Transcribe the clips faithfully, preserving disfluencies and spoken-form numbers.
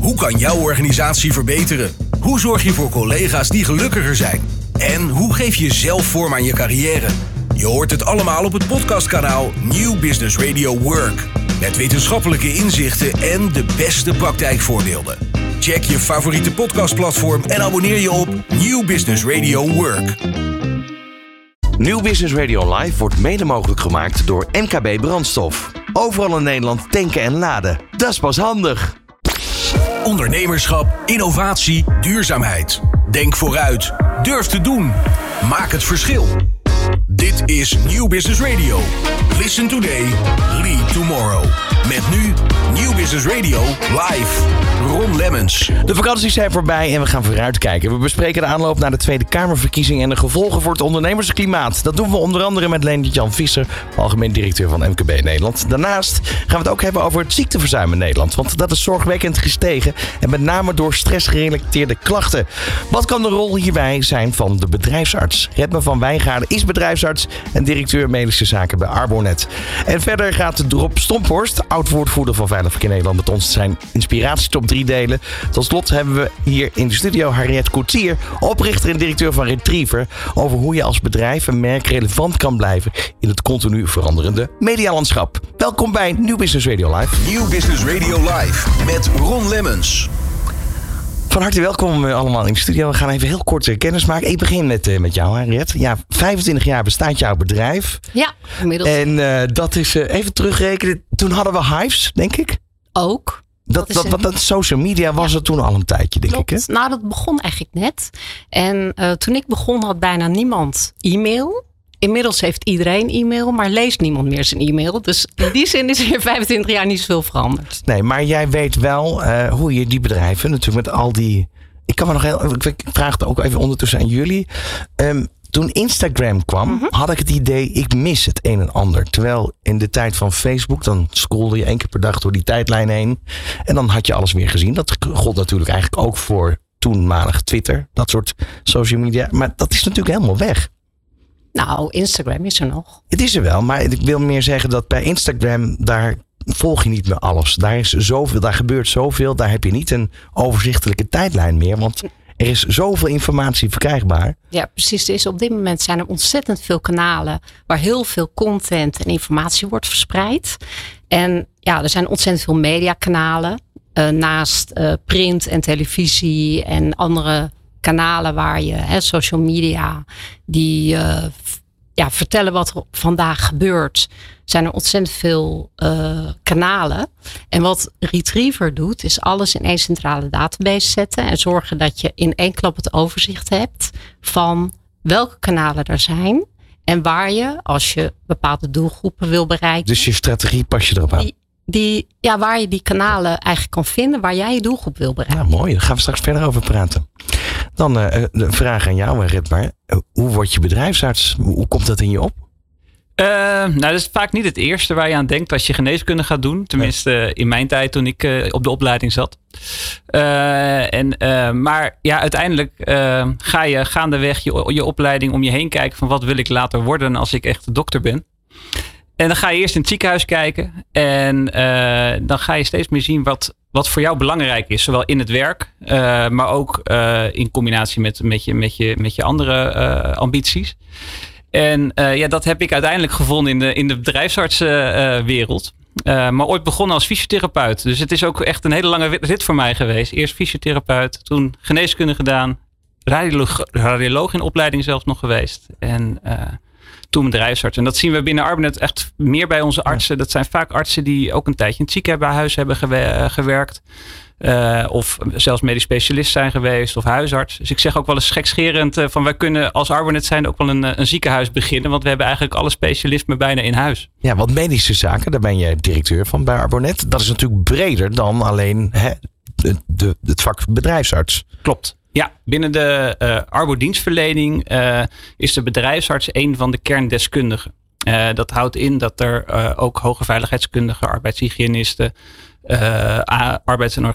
Hoe kan jouw organisatie verbeteren? Hoe zorg je voor collega's die gelukkiger zijn? En hoe geef je zelf vorm aan je carrière? Je hoort het allemaal op het podcastkanaal New Business Radio Work. Met wetenschappelijke inzichten en de beste praktijkvoorbeelden. Check je favoriete podcastplatform en abonneer je op New Business Radio Work. New Business Radio Live wordt mede mogelijk gemaakt door M K B Brandstof. Overal in Nederland tanken en laden. Dat is pas handig. Ondernemerschap, innovatie, duurzaamheid. Denk vooruit. Durf te doen. Maak het verschil. Dit is New Business Radio. Listen today, lead tomorrow. Met nu New Business Radio live. Ron Lemmens. De vakanties zijn voorbij en we gaan vooruitkijken. We bespreken de aanloop naar de Tweede Kamerverkiezing en de gevolgen voor het ondernemersklimaat. Dat doen we onder andere met Leendert-Jan Visser, algemeen directeur van M K B Nederland. Daarnaast gaan we het ook hebben over het ziekteverzuim in Nederland. Want dat is zorgwekkend gestegen en met name door stressgerelateerde klachten. Wat kan de rol hierbij zijn van de bedrijfsarts? Redme van Wijngaarden is bedrijfsarts en directeur medische zaken bij Arbonet. En verder gaat Drop Stomphorst, oud-woordvoerder van Veilig Verkeer Nederland, met ons zijn inspiratietop drie delen. Tot slot hebben we hier in de studio Harriet Koetsier, oprichter en directeur van Retriever, over hoe je als bedrijf en merk relevant kan blijven in het continu veranderende medialandschap. Welkom bij New Business Radio Live. New Business Radio Live met Ron Lemmens. Van harte welkom allemaal in de studio. We gaan even heel kort kennis maken. Ik begin met, uh, met jou, Harriet. Ja, vijfentwintig jaar bestaat jouw bedrijf. Ja, inmiddels. En uh, dat is, uh, even terugrekenen, toen hadden we Hives, denk ik. Ook. Dat, dat, dat, dat social media was ja. er toen al een tijdje, denk Klopt. ik. Hè? Nou, dat begon eigenlijk net. En uh, toen ik begon had bijna niemand e-mail. Inmiddels heeft iedereen e-mail, maar leest niemand meer zijn e-mail. Dus in die zin is er in vijfentwintig jaar niet zoveel veranderd. Nee, maar jij weet wel uh, hoe je die bedrijven natuurlijk met al die... Ik kan me nog heel... Ik vraag het ook even ondertussen aan jullie. Um, Toen Instagram kwam, mm-hmm. had ik het idee, ik mis het een en ander. Terwijl in de tijd van Facebook, dan scrollde je één keer per dag door die tijdlijn heen. En dan had je alles weer gezien. Dat gold natuurlijk eigenlijk ook voor toenmalig Twitter. Dat soort social media. Maar dat is natuurlijk helemaal weg. Nou, Instagram is er nog. Het is er wel, maar ik wil meer zeggen dat bij Instagram, daar volg je niet meer alles. Daar is zoveel, daar gebeurt zoveel. Daar heb je niet een overzichtelijke tijdlijn meer. Want er is zoveel informatie verkrijgbaar. Ja, precies. Er is op dit moment zijn er ontzettend veel kanalen waar heel veel content en informatie wordt verspreid. En ja, er zijn ontzettend veel mediakanalen. Uh, naast uh, print en televisie en andere kanalen waar je, hè, social media, die uh, f- ja, vertellen wat er vandaag gebeurt. Zijn er ontzettend veel uh, kanalen. En wat Retriever doet, is alles in één centrale database zetten. En zorgen dat je in één klap het overzicht hebt van welke kanalen er zijn. En waar je, als je bepaalde doelgroepen wil bereiken. Dus je strategie pas je erop aan. Die, die, ja, waar je die kanalen eigenlijk kan vinden, waar jij je doelgroep wil bereiken. Ja, mooi, daar gaan we straks verder over praten. Dan uh, de vraag aan jou, Redmar. Uh, hoe word je bedrijfsarts? Hoe, hoe komt dat in je op? Uh, nou, dat is vaak niet het eerste waar je aan denkt als je geneeskunde gaat doen. Tenminste, uh, in mijn tijd toen ik uh, op de opleiding zat. Uh, en, uh, maar ja, uiteindelijk uh, ga je gaandeweg je, je opleiding om je heen kijken van wat wil ik later worden als ik echt dokter ben. En dan ga je eerst in het ziekenhuis kijken. En uh, dan ga je steeds meer zien wat, wat voor jou belangrijk is. Zowel in het werk, uh, maar ook uh, in combinatie met, met, je, met, je, met je andere uh, ambities. En uh, ja, dat heb ik uiteindelijk gevonden in de, in de bedrijfsartsenwereld. Uh, uh, maar ooit begonnen als fysiotherapeut. Dus het is ook echt een hele lange rit voor mij geweest. Eerst fysiotherapeut, toen geneeskunde gedaan. Radioloog, radioloog in opleiding zelfs nog geweest. En uh, toen bedrijfsarts. En dat zien we binnen Arbonet echt meer bij onze artsen. Dat zijn vaak artsen die ook een tijdje in het ziekenhuis hebben gewer- gewerkt. Uh, of zelfs medisch specialist zijn geweest of huisarts. Dus ik zeg ook wel eens gekscherend uh, van wij kunnen als Arbonet zijn ook wel een, een ziekenhuis beginnen. Want we hebben eigenlijk alle specialismen bijna in huis. Ja, want medische zaken, daar ben je directeur van bij Arbonet. Dat is natuurlijk breder dan alleen hè, de, de, het vak bedrijfsarts. Klopt. Ja, binnen de uh, Arbo-dienstverlening uh, is de bedrijfsarts een van de kerndeskundigen. Uh, dat houdt in dat er uh, ook hoge veiligheidskundigen, arbeidshygiënisten, uh, arbeids- en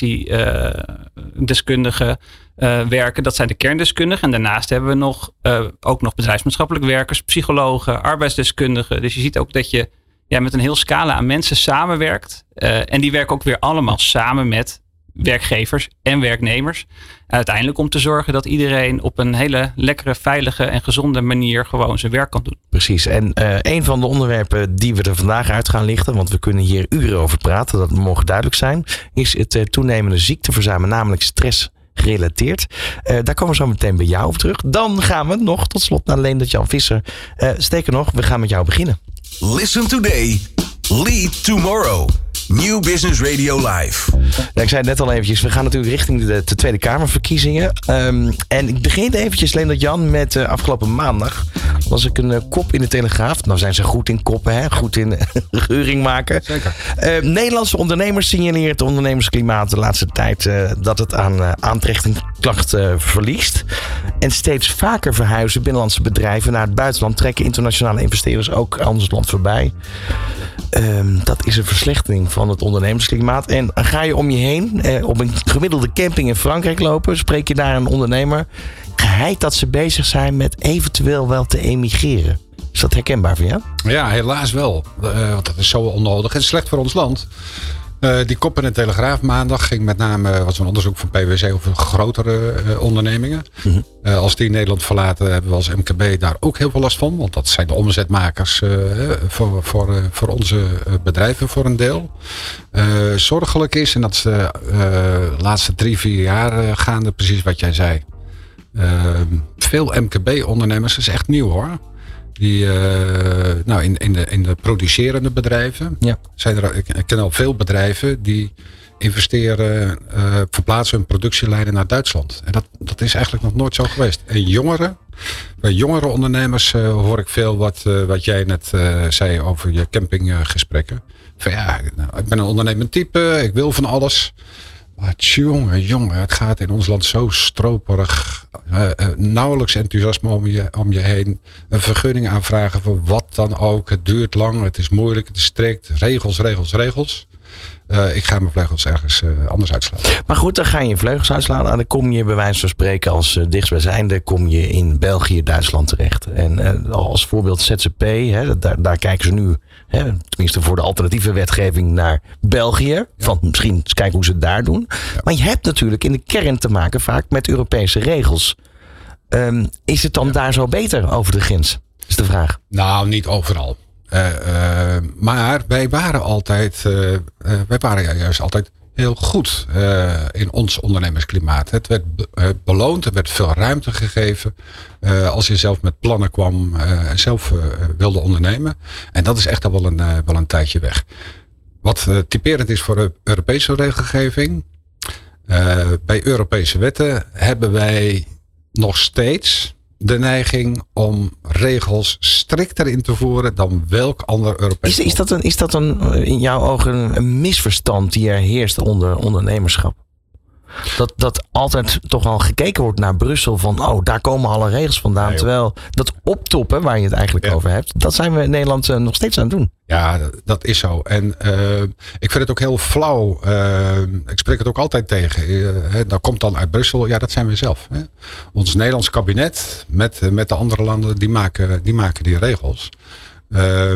organisatiedeskundigen uh, uh, werken. Dat zijn de kerndeskundigen. En daarnaast hebben we nog, uh, ook nog bedrijfsmaatschappelijk werkers, psychologen, arbeidsdeskundigen. Dus je ziet ook dat je ja, met een heel scala aan mensen samenwerkt. Uh, en die werken ook weer allemaal samen met werkgevers en werknemers. Uiteindelijk om te zorgen dat iedereen op een hele lekkere, veilige en gezonde manier gewoon zijn werk kan doen. Precies. En uh, een van de onderwerpen die we er vandaag uit gaan lichten, want we kunnen hier uren over praten, dat mogen duidelijk zijn, is het uh, toenemende ziekteverzuim, namelijk stress gerelateerd. Uh, daar komen we zo meteen bij jou op terug. Dan gaan we nog tot slot naar Leendert-Jan Visser. Uh, sterker nog, we gaan met jou beginnen. Listen today, lead tomorrow. New Business Radio Live. Ja, ik zei het net al eventjes, we gaan natuurlijk richting de, de Tweede Kamerverkiezingen. Um, en ik begin eventjes, Leendert-Jan, met uh, afgelopen maandag was ik een uh, kop in de Telegraaf. Nou zijn ze goed in koppen, hè? Goed in uh, geuring maken. Zeker. Uh, Nederlandse ondernemers signaleert het ondernemersklimaat de laatste tijd uh, dat het aan uh, aantrekkingskracht uh, verliest. En steeds vaker verhuizen binnenlandse bedrijven naar het buitenland, trekken internationale investeerders ook ons land voorbij. Um, dat is een verslechtering van het ondernemersklimaat. En ga je om je heen eh, op een gemiddelde camping in Frankrijk lopen, spreek je daar een ondernemer, geheid dat ze bezig zijn met eventueel wel te emigreren. Is dat herkenbaar voor jou? Ja, helaas wel. Uh, want dat is zo onnodig en slecht voor ons land. Uh, die kop in de Telegraaf maandag ging met name, was een onderzoek van P W C over grotere uh, ondernemingen. Mm-hmm. Uh, als die Nederland verlaten, hebben we als M K B daar ook heel veel last van. Want dat zijn de omzetmakers uh, voor, voor, uh, voor onze bedrijven voor een deel. Uh, zorgelijk is, en dat is de uh, laatste drie, vier jaar uh, gaande, precies wat jij zei. Uh, veel M K B-ondernemers, dat is echt nieuw hoor. Die, uh, nou, in, in, de, in de producerende bedrijven ja. zijn er, ik, ik ken al veel bedrijven die investeren, uh, verplaatsen hun productielijnen naar Duitsland. En dat, dat is eigenlijk nog nooit zo geweest. En jongeren, bij jongere ondernemers uh, hoor ik veel wat, uh, wat jij net uh, zei over je campinggesprekken. Van ja, nou, ik ben een ondernemend type, ik wil van alles. Maar jongen, jongen, het gaat in ons land zo stroperig. Uh, uh, nauwelijks enthousiasme om je, om je heen. Een vergunning aanvragen voor wat dan ook. Het duurt lang, het is moeilijk, het is strikt. Regels, regels, regels. Uh, ik ga mijn vleugels ergens uh, anders uitslaan. Maar goed, dan ga je je vleugels uitslaan. En dan kom je bij wijze van spreken als uh, dichtstbijzijnde kom je in België, Duitsland terecht. En uh, als voorbeeld Z Z P, hè, daar, daar kijken ze nu, hè, tenminste voor de alternatieve wetgeving, naar België. Ja. Van misschien eens kijken hoe ze het daar doen. Ja. Maar je hebt natuurlijk in de kern te maken vaak met Europese regels. Um, is het dan ja. daar zo beter over de grens? Is de vraag. Nou, niet overal. Uh, uh, maar wij waren altijd, uh, uh, wij waren juist altijd heel goed uh, in ons ondernemersklimaat. Het werd be- uh, beloond, er werd veel ruimte gegeven uh, als je zelf met plannen kwam en uh, zelf uh, wilde ondernemen. En dat is echt al wel een, uh, wel een tijdje weg. Wat uh, typerend is voor de Europese regelgeving. Uh, bij Europese wetten hebben wij nog steeds de neiging om regels strikter in te voeren dan welk ander Europees is, is dat een Is dat een, in jouw ogen een misverstand die er heerst onder ondernemerschap? Dat, dat altijd toch al gekeken wordt naar Brussel van oh, daar komen alle regels vandaan. Nee, terwijl dat optoppen waar je het eigenlijk ja. over hebt, dat zijn we in Nederland uh, nog steeds aan het doen. Ja, dat is zo. En uh, ik vind het ook heel flauw. Uh, ik spreek het ook altijd tegen. Uh, hè, dat komt dan uit Brussel. Ja, dat zijn we zelf. Hè. Ons Nederlands kabinet met, met de andere landen, die maken die, maken die regels. Uh,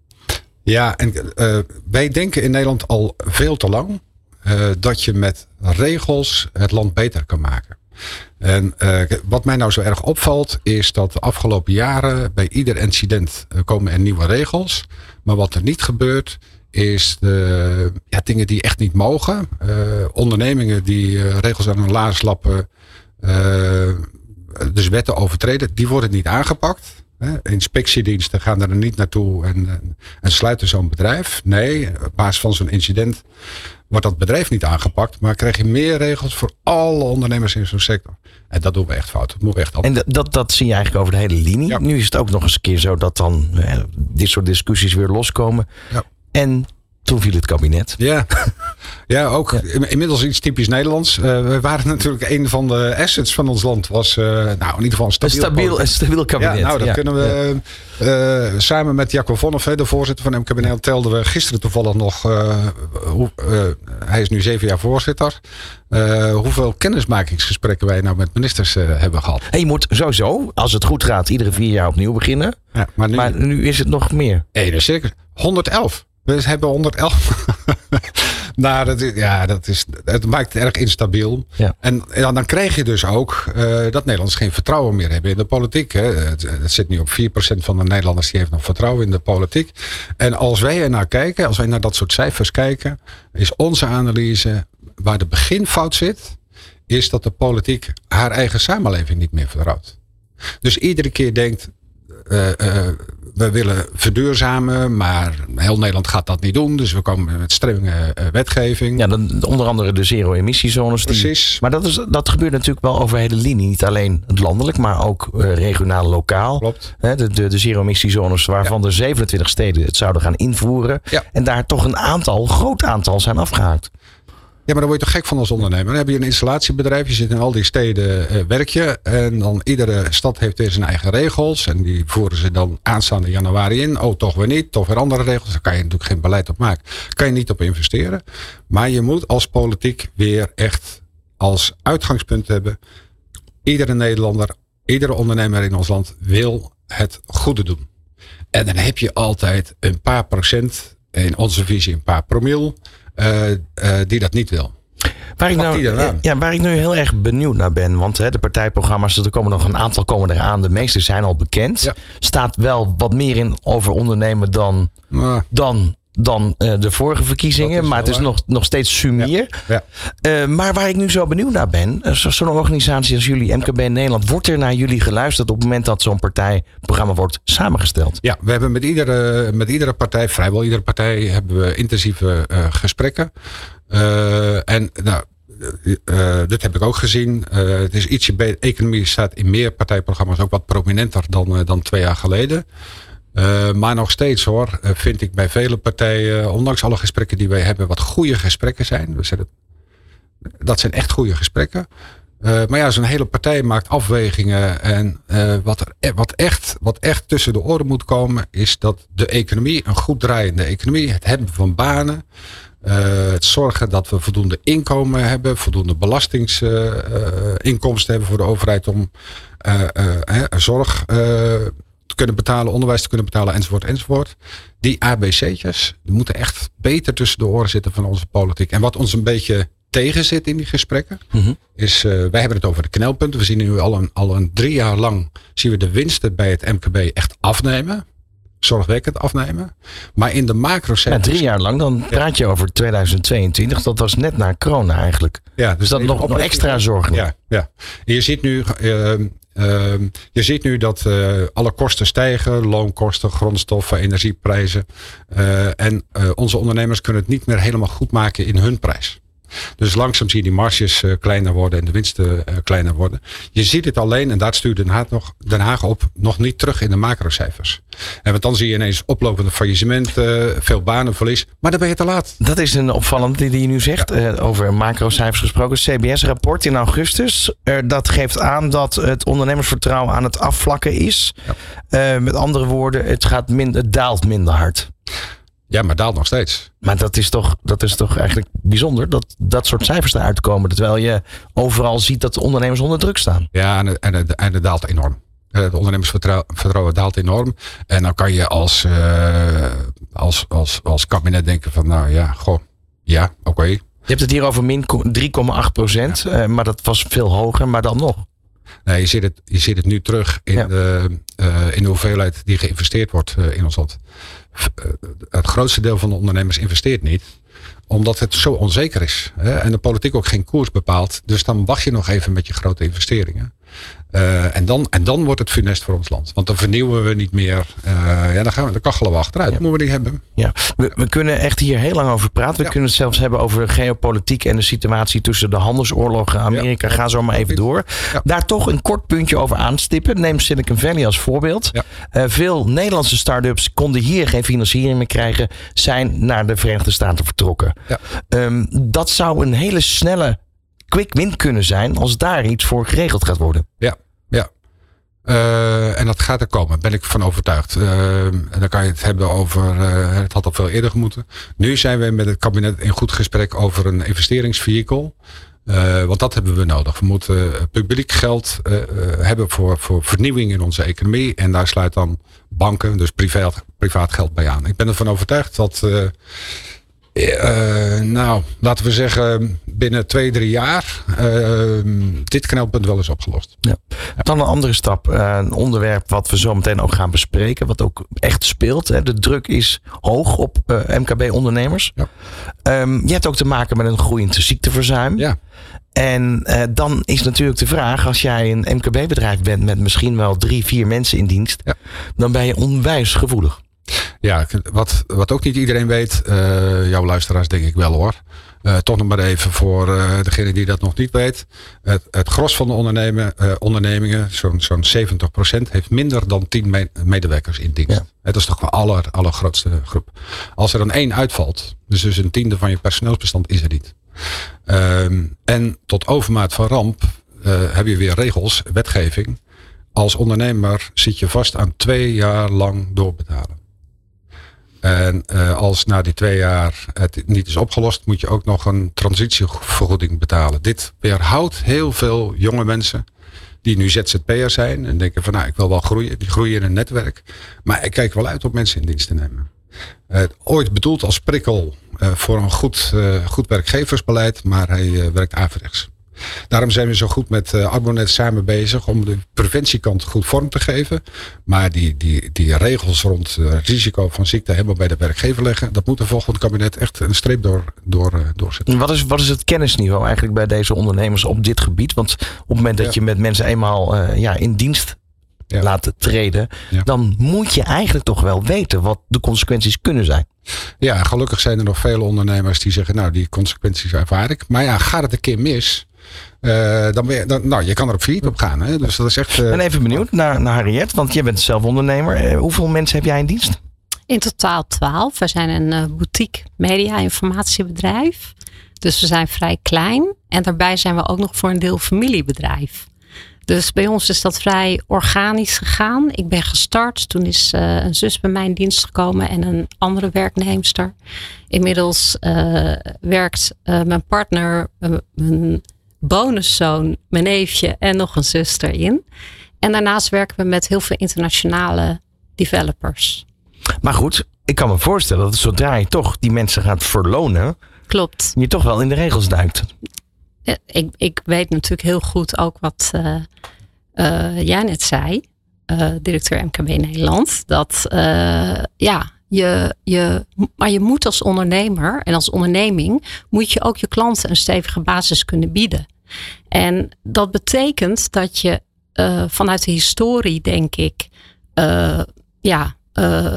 ja, en uh, wij denken in Nederland al veel te lang Uh, dat je met regels het land beter kan maken. En uh, wat mij nou zo erg opvalt is dat de afgelopen jaren bij ieder incident uh, komen er nieuwe regels. Maar wat er niet gebeurt is de, ja, dingen die echt niet mogen. Uh, ondernemingen die uh, regels aan hun laars lappen, uh, dus wetten overtreden, die worden niet aangepakt. Inspectiediensten gaan er niet naartoe en, en, en sluiten zo'n bedrijf. Nee, op basis van zo'n incident wordt dat bedrijf niet aangepakt. Maar krijg je meer regels voor alle ondernemers in zo'n sector. En dat doen we echt fout. Dat moeten we echt en dat, dat, dat zie je eigenlijk over de hele linie. Ja. Nu is het ook nog eens een keer zo dat dan eh, dit soort discussies weer loskomen. Ja. En toen viel het kabinet. Ja, ja ook ja. inmiddels iets typisch Nederlands. Uh, we waren natuurlijk een van de assets van ons land. Was uh, nou in ieder geval een stabiel, een stabiel, een stabiel kabinet. Ja, nou, dat ja. kunnen we ja. uh, samen met Jacco Vonhoff, de voorzitter van M K B N L, telden we gisteren toevallig nog. Uh, hoe, uh, hij is nu zeven jaar voorzitter. Uh, hoeveel kennismakingsgesprekken wij nou met ministers uh, hebben gehad. En je moet sowieso, als het goed gaat, iedere vier jaar opnieuw beginnen. Ja, maar, nu, maar nu is het nog meer. Nee, dat is zeker. honderd elf. We hebben honderd elf. Nou, dat, is, ja, dat is, het maakt het erg instabiel. Ja. En, en dan krijg je dus ook uh, dat Nederlanders geen vertrouwen meer hebben in de politiek. Hè. Het, het zit nu op vier procent van de Nederlanders die heeft nog vertrouwen in de politiek. En als wij er naar kijken, als wij naar dat soort cijfers kijken, is onze analyse waar de beginfout zit, is dat de politiek haar eigen samenleving niet meer vertrouwt. Dus iedere keer denkt, uh, uh, we willen verduurzamen, maar heel Nederland gaat dat niet doen. Dus we komen met strenge uh, wetgeving. Ja, dan, onder andere de zero-emissiezones. Die, Precies. Maar dat, is, dat gebeurt natuurlijk wel over hele linie. Niet alleen het landelijk, maar ook uh, regionaal, lokaal. Klopt. He, de de, de zero-emissiezones waarvan ja. de zevenentwintig steden het zouden gaan invoeren. Ja. En daar toch een aantal, een groot aantal zijn afgehaakt. Ja, maar dan word je toch gek van als ondernemer. Dan heb je een installatiebedrijf, je zit in al die steden, uh, werk je. En dan iedere stad heeft weer zijn eigen regels. En die voeren ze dan aanstaande januari in. Oh, toch weer niet, toch weer andere regels. Daar kan je natuurlijk geen beleid op maken. Kan je niet op investeren. Maar je moet als politiek weer echt als uitgangspunt hebben. Iedere Nederlander, iedere ondernemer in ons land wil het goede doen. En dan heb je altijd een paar procent, in onze visie een paar promil, Uh, uh, die dat niet wil. Waar ik, nou, ja, waar ik nu heel erg benieuwd naar ben. Want hè, de partijprogramma's, er komen nog een aantal komen eraan. De meeste zijn al bekend. Ja. Staat wel wat meer in over ondernemen dan, uh. dan, dan uh, de vorige verkiezingen. Maar het is nog, nog steeds sumier. Ja. Ja. Uh, maar waar ik nu zo benieuwd naar ben. Uh, Zo'n organisatie als jullie, M K B Nederland. Wordt er naar jullie geluisterd op het moment dat zo'n partijprogramma wordt samengesteld? Ja, we hebben met iedere, met iedere partij, vrijwel iedere partij, hebben we intensieve uh, gesprekken. Uh, en nou, uh, dit heb ik ook gezien. Uh, het is ietsje beter. Economie staat in meer partijprogramma's ook wat prominenter dan, uh, dan twee jaar geleden. Uh, maar nog steeds hoor, uh, vind ik bij vele partijen, ondanks alle gesprekken die wij hebben, wat goede gesprekken zijn. We zetten, dat zijn echt goede gesprekken. Uh, maar ja, zo'n hele partij maakt afwegingen. En uh, wat, er, wat, echt, wat echt tussen de oren moet komen, is dat de economie, een goed draaiende economie, het hebben van banen, uh, het zorgen dat we voldoende inkomen hebben, voldoende belastingsinkomsten uh, hebben voor de overheid om uh, uh, zorg uh, te kunnen betalen, onderwijs te kunnen betalen, enzovoort, enzovoort. Die A B C'tjes die moeten echt beter tussen de oren zitten van onze politiek. En wat ons een beetje tegen zit in die gesprekken, mm-hmm. is, uh, wij hebben het over de knelpunten. We zien nu al een, al een drie jaar lang, zien we de winsten bij het M K B echt afnemen. Zorgwekkend afnemen. Maar in de macrocijfers... Ja, drie jaar lang, dan praat je over tweeduizend tweeëntwintig. Dat was net na corona eigenlijk. Ja, dus, dus dat nog, nog extra zorgen. Ja, ja. En je ziet nu... Uh, Uh, je ziet nu dat uh, alle kosten stijgen, loonkosten, grondstoffen, energieprijzen. Uh, en uh, onze ondernemers kunnen het niet meer helemaal goed maken in hun prijs. Dus langzaam zie je die marges uh, kleiner worden en de winsten uh, kleiner worden. Je ziet het alleen, en daar stuurt Den Haag, nog, Den Haag op, nog niet terug in de macrocijfers. En want dan zie je ineens oplopende faillissementen, uh, veel banenverlies. Maar dan ben je te laat. Dat is een opvallende die je nu zegt, uh, over macrocijfers gesproken. C B S-rapport in augustus, uh, dat geeft aan dat het ondernemersvertrouwen aan het afvlakken is. Ja. Uh, met andere woorden, het, gaat minder, het daalt minder hard. Ja, maar daalt nog steeds. Maar dat is toch, dat is toch eigenlijk bijzonder dat dat soort cijfers eruit komen. Terwijl je overal ziet dat de ondernemers onder druk staan. Ja, en, en, en het daalt enorm. Het ondernemersvertrouwen daalt enorm. En dan kan je als, uh, als, als, als kabinet denken van nou ja, goh, ja, oké. Okay. Je hebt het hier over min drie komma acht procent. Ja. Uh, maar dat was veel hoger, maar dan nog. Nee, je ziet het, je ziet het nu terug in, ja. de, uh, in de hoeveelheid die geïnvesteerd wordt uh, in ons land. Uh, het grootste deel van de ondernemers investeert niet. Omdat het zo onzeker is. Hè? En de politiek ook geen koers bepaalt. Dus dan wacht je nog even met je grote investeringen. Uh, en, dan, en dan wordt het funest voor ons land. Want dan vernieuwen we niet meer. Uh, ja, dan, gaan we, dan kachelen we achteruit. Ja. Dat moeten we niet hebben. Ja. We, we kunnen echt hier heel lang over praten. We ja. kunnen het zelfs hebben over geopolitiek en de situatie tussen de handelsoorlogen. Amerika, ja. ga zo maar even door. Ja. Daar toch een kort puntje over aanstippen. Neem Silicon Valley als voorbeeld. Ja. Uh, veel Nederlandse start-ups konden hier geen financiering meer krijgen. Zijn naar de Verenigde Staten vertrokken. Ja. Um, dat zou een hele snelle quick win kunnen zijn als daar iets voor geregeld gaat worden. Ja, ja. Uh, en dat gaat er komen, ben ik van overtuigd. Uh, en dan kan je het hebben over, uh, het had al veel eerder gemoeten. Nu zijn we met het kabinet in goed gesprek over een investeringsvehikel. Uh, want dat hebben we nodig. We moeten uh, publiek geld uh, uh, hebben voor, voor vernieuwing in onze economie. En daar sluit dan banken, dus privaat, privaat geld bij aan. Ik ben ervan overtuigd dat... Uh, Uh, nou, laten we zeggen binnen twee, drie jaar uh, dit knelpunt wel is opgelost. Ja. Dan een andere stap. Uh, een onderwerp wat we zo meteen ook gaan bespreken. Wat ook echt speelt. Hè. De druk is hoog op uh, M K B-ondernemers. Ja. Um, je hebt ook te maken met een groeiend ziekteverzuim. Ja. En uh, dan is natuurlijk de vraag. Als jij een M K B-bedrijf bent met misschien wel drie, vier mensen in dienst. Ja. Dan ben je onwijs gevoelig. Ja, wat, wat ook niet iedereen weet, uh, jouw luisteraars denk ik wel hoor. Uh, toch nog maar even voor uh, degene die dat nog niet weet. Het, het gros van de ondernemen, uh, ondernemingen, zo'n zo'n zeventig procent, heeft minder dan tien me- medewerkers in dienst. Ja. Dat is toch wel de aller, allergrootste groep. Als er dan één uitvalt, dus, dus een tiende van je personeelsbestand is er niet. Um, en tot overmaat van ramp uh, heb je weer regels, wetgeving. Als ondernemer zit je vast aan twee jaar lang doorbetalen. En uh, als na die twee jaar het niet is opgelost, moet je ook nog een transitievergoeding betalen. Dit weerhoudt heel veel jonge mensen die nu Z Z P'er zijn en denken van nou ik wil wel groeien. Die groeien in een netwerk. Maar ik kijk wel uit om mensen in dienst te nemen. Uh, ooit bedoeld als prikkel uh, voor een goed, uh, goed werkgeversbeleid, maar hij uh, werkt averechts. Daarom zijn we zo goed met uh, Arbonet samen bezig om de preventiekant goed vorm te geven. Maar die, die, die regels rond uh, het risico van ziekte helemaal bij de werkgever leggen. Dat moet de volgende kabinet echt een streep door, door, uh, doorzetten. Wat is, wat is het kennisniveau eigenlijk bij deze ondernemers op dit gebied? Want op het moment dat ja. je met mensen eenmaal uh, ja, in dienst ja. laat treden. Ja. Dan moet je eigenlijk toch wel weten wat de consequenties kunnen zijn. Ja, gelukkig zijn er nog vele ondernemers die zeggen nou die consequenties ervaar ik. Maar ja, gaat het een keer mis... Uh, dan ben je, dan, nou, je kan er op failliet op gaan. Hè? Dus dat is echt. Uh... Ik ben even benieuwd naar, naar Harriet, want jij bent zelf ondernemer. Uh, hoeveel mensen heb jij in dienst? In totaal twaalf. We zijn een uh, boutique media-informatiebedrijf. Dus we zijn vrij klein. En daarbij zijn we ook nog voor een deel familiebedrijf. Dus bij ons is dat vrij organisch gegaan. Ik ben gestart. Toen is uh, een zus bij mij in dienst gekomen en een andere werknemster. Inmiddels uh, werkt uh, mijn partner, uh, mijn bonuszoon, mijn neefje en nog een zuster in. En daarnaast werken we met heel veel internationale developers. Maar goed, ik kan me voorstellen dat zodra je toch die mensen gaat verlonen. Klopt. Je toch wel in de regels duikt. Ik, ik weet natuurlijk heel goed ook wat uh, uh, jij net zei, uh, directeur M K B Nederland. Dat uh, ja, je, je, maar je moet als ondernemer en als onderneming moet je ook je klanten een stevige basis kunnen bieden. En dat betekent dat je uh, vanuit de historie, denk ik, uh, ja, uh,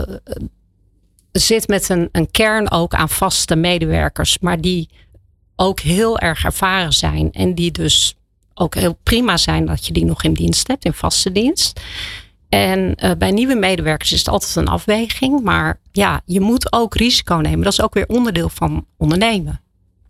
zit met een, een kern ook aan vaste medewerkers, maar die ook heel erg ervaren zijn. En die dus ook heel prima zijn dat je die nog in dienst hebt, in vaste dienst. En uh, bij nieuwe medewerkers is het altijd een afweging. Maar ja, je moet ook risico nemen. Dat is ook weer onderdeel van ondernemen.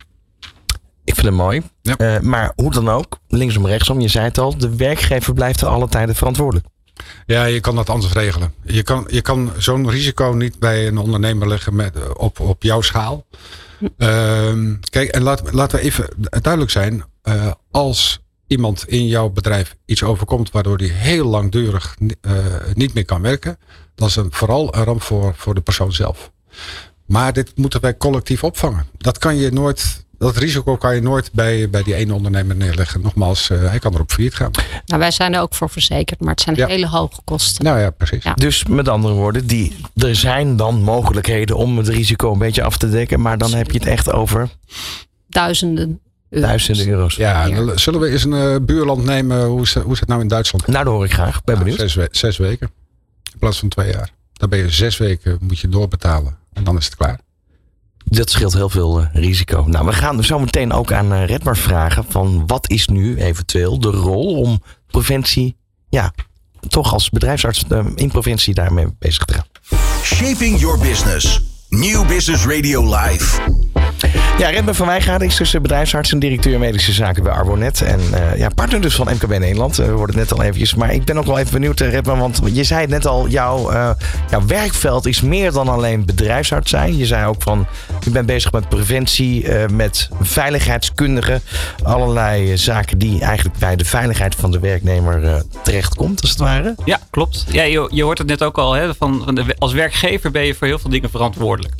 Ik vind het mooi. Ja. Uh, maar hoe dan ook, linksom rechtsom, je zei het al. De werkgever blijft er alle tijden verantwoordelijk. Ja, je kan dat anders regelen. Je kan, je kan zo'n risico niet bij een ondernemer leggen met, op, op jouw schaal. Uh, kijk, en laat, laten we even duidelijk zijn. Uh, als iemand in jouw bedrijf iets overkomt waardoor die heel langdurig uh, niet meer kan werken, dan is het vooral een ramp voor, voor de persoon zelf. Maar dit moeten wij collectief opvangen. Dat kan je nooit. Dat risico kan je nooit bij, bij die ene ondernemer neerleggen. Nogmaals, uh, hij kan erop failliet gaan. Nou, wij zijn er ook voor verzekerd, maar het zijn ja. hele hoge kosten. Nou ja, precies. Ja. Dus met andere woorden, die, er zijn dan mogelijkheden om het risico een beetje af te dekken. Maar dan heb je het echt over duizenden euro's. Duizenden euro's. Ja, dan zullen we eens een uh, buurland nemen. Hoe is, hoe is het nou in Duitsland? Nou, dat hoor ik graag. Ben benieuwd. Nou, zes, zes weken. In plaats van twee jaar. Dan ben je zes weken, moet je doorbetalen. En dan is het klaar. Dat scheelt heel veel uh, risico. Nou, we gaan zo meteen ook aan uh, Redmar vragen van wat is nu eventueel de rol om preventie, ja, toch als bedrijfsarts uh, in preventie daarmee bezig te gaan. Shaping your business. New Business Radio Live. Ja, Redmar van Wijngaarden is dus bedrijfsarts en directeur medische zaken bij Arbonet. En uh, ja, partner dus van M K B Nederland. Uh, we hoorden het net al eventjes. Maar ik ben ook wel even benieuwd, uh, Redmar. Want je zei het net al, jouw, uh, jouw werkveld is meer dan alleen bedrijfsarts zijn. Je zei ook van, je bent bezig met preventie, uh, met veiligheidskundigen. Allerlei uh, zaken die eigenlijk bij de veiligheid van de werknemer uh, terechtkomt, als het ware. Ja, klopt. Ja, je, je hoort het net ook al. Hè, van, van de, als werkgever ben je voor heel veel dingen verantwoordelijk.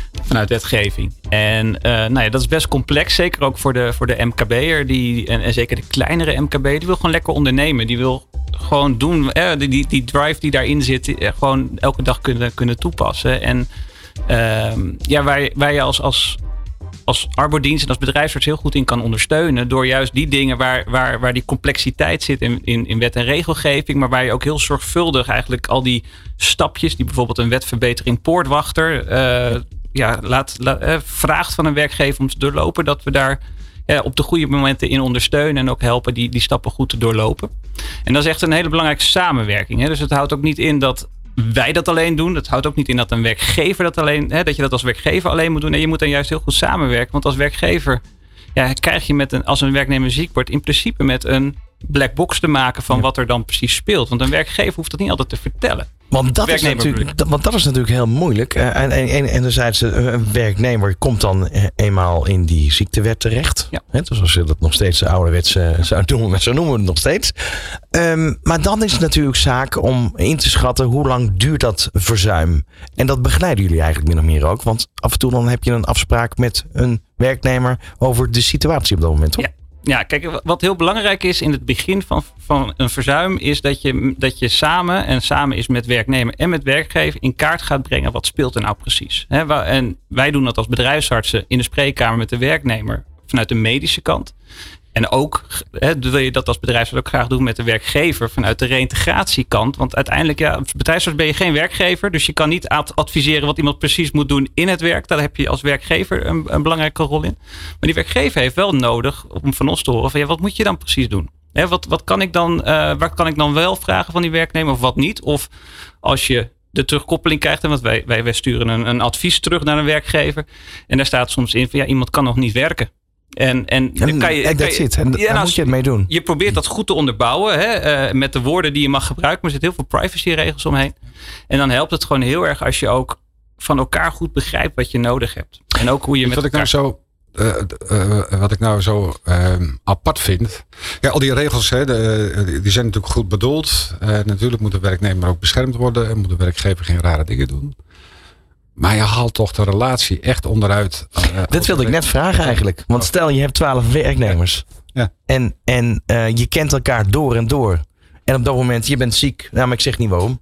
vanuit wetgeving. En uh, nou ja, dat is best complex. Zeker ook voor de, voor de M K B'er. Die, en, en zeker de kleinere M K B'er. Die wil gewoon lekker ondernemen. Die wil gewoon doen. Eh, die, die drive die daarin zit. Die, eh, gewoon elke dag kunnen, kunnen toepassen. En uh, ja, waar, waar je als... als als arbodienst en als bedrijfsarts heel goed in kan ondersteunen. Door juist die dingen waar, waar, waar die complexiteit zit in, in, in wet en regelgeving. Maar waar je ook heel zorgvuldig eigenlijk al die stapjes. Die bijvoorbeeld een wetverbetering poortwachter uh, ja, laat, laat, uh, vraagt van een werkgever om te doorlopen. Dat we daar uh, op de goede momenten in ondersteunen. En ook helpen die, die stappen goed te doorlopen. En dat is echt een hele belangrijke samenwerking. Hè? Dus het houdt ook niet in dat wij dat alleen doen. Het houdt ook niet in dat een werkgever dat alleen, hè, dat je dat als werkgever alleen moet doen. Nee, je moet dan juist heel goed samenwerken. Want als werkgever ja, krijg je met een, als een werknemer ziek wordt, in principe met een black box te maken van ja. wat er dan precies speelt. Want een werkgever hoeft dat niet altijd te vertellen. Want dat, is natuurlijk, dat, want dat is natuurlijk heel moeilijk. Uh, en, en, enerzijds, een werknemer komt dan eenmaal in die ziektewet terecht. Ja. He, dus als je dat nog steeds ouderwets uh, zou doen, zo noemen we het nog steeds. Um, maar dan is het natuurlijk zaak om in te schatten hoe lang duurt dat verzuim. En dat begeleiden jullie eigenlijk min of meer ook. Want af en toe dan heb je een afspraak met een werknemer over de situatie op dat moment. Toch? Ja. Ja, kijk, wat heel belangrijk is in het begin van, van een verzuim is dat je, dat je samen, en samen is met werknemer en met werkgever, in kaart gaat brengen wat speelt er nou precies. He, en wij doen dat als bedrijfsartsen in de spreekkamer met de werknemer vanuit de medische kant. En ook he, wil je dat als bedrijfsarts ook graag doen met de werkgever vanuit de reïntegratiekant. Want uiteindelijk, ja, als bedrijfsarts ben je geen werkgever. Dus je kan niet adviseren wat iemand precies moet doen in het werk. Daar heb je als werkgever een, een belangrijke rol in. Maar die werkgever heeft wel nodig om van ons te horen van ja, wat moet je dan precies doen? He, wat, wat kan ik dan, uh, waar kan ik dan wel vragen van die werknemer of wat niet? Of als je de terugkoppeling krijgt, want wij, wij, wij sturen een, een advies terug naar een werkgever. En daar staat soms in van ja, iemand kan nog niet werken. En, en, en kan je, en kan je, zit. En ja, daar moet je het mee doen. Je probeert dat goed te onderbouwen. Hè, uh, met de woorden die je mag gebruiken. Maar er zitten heel veel privacyregels omheen. En dan helpt het gewoon heel erg als je ook van elkaar goed begrijpt wat je nodig hebt. En ook hoe je met wat elkaar... Ik nou zo, uh, uh, wat ik nou zo uh, apart vind. Ja, al die regels hè, de, die zijn natuurlijk goed bedoeld. Uh, natuurlijk moet de werknemer ook beschermd worden. En moet de werkgever geen rare dingen doen. Maar je haalt toch de relatie echt onderuit. Uh, dat wilde ik net vragen eigenlijk. Want stel je hebt twaalf werknemers. Ja. En, en uh, je kent elkaar door en door. En op dat moment, je bent ziek. Nou, maar ik zeg niet waarom.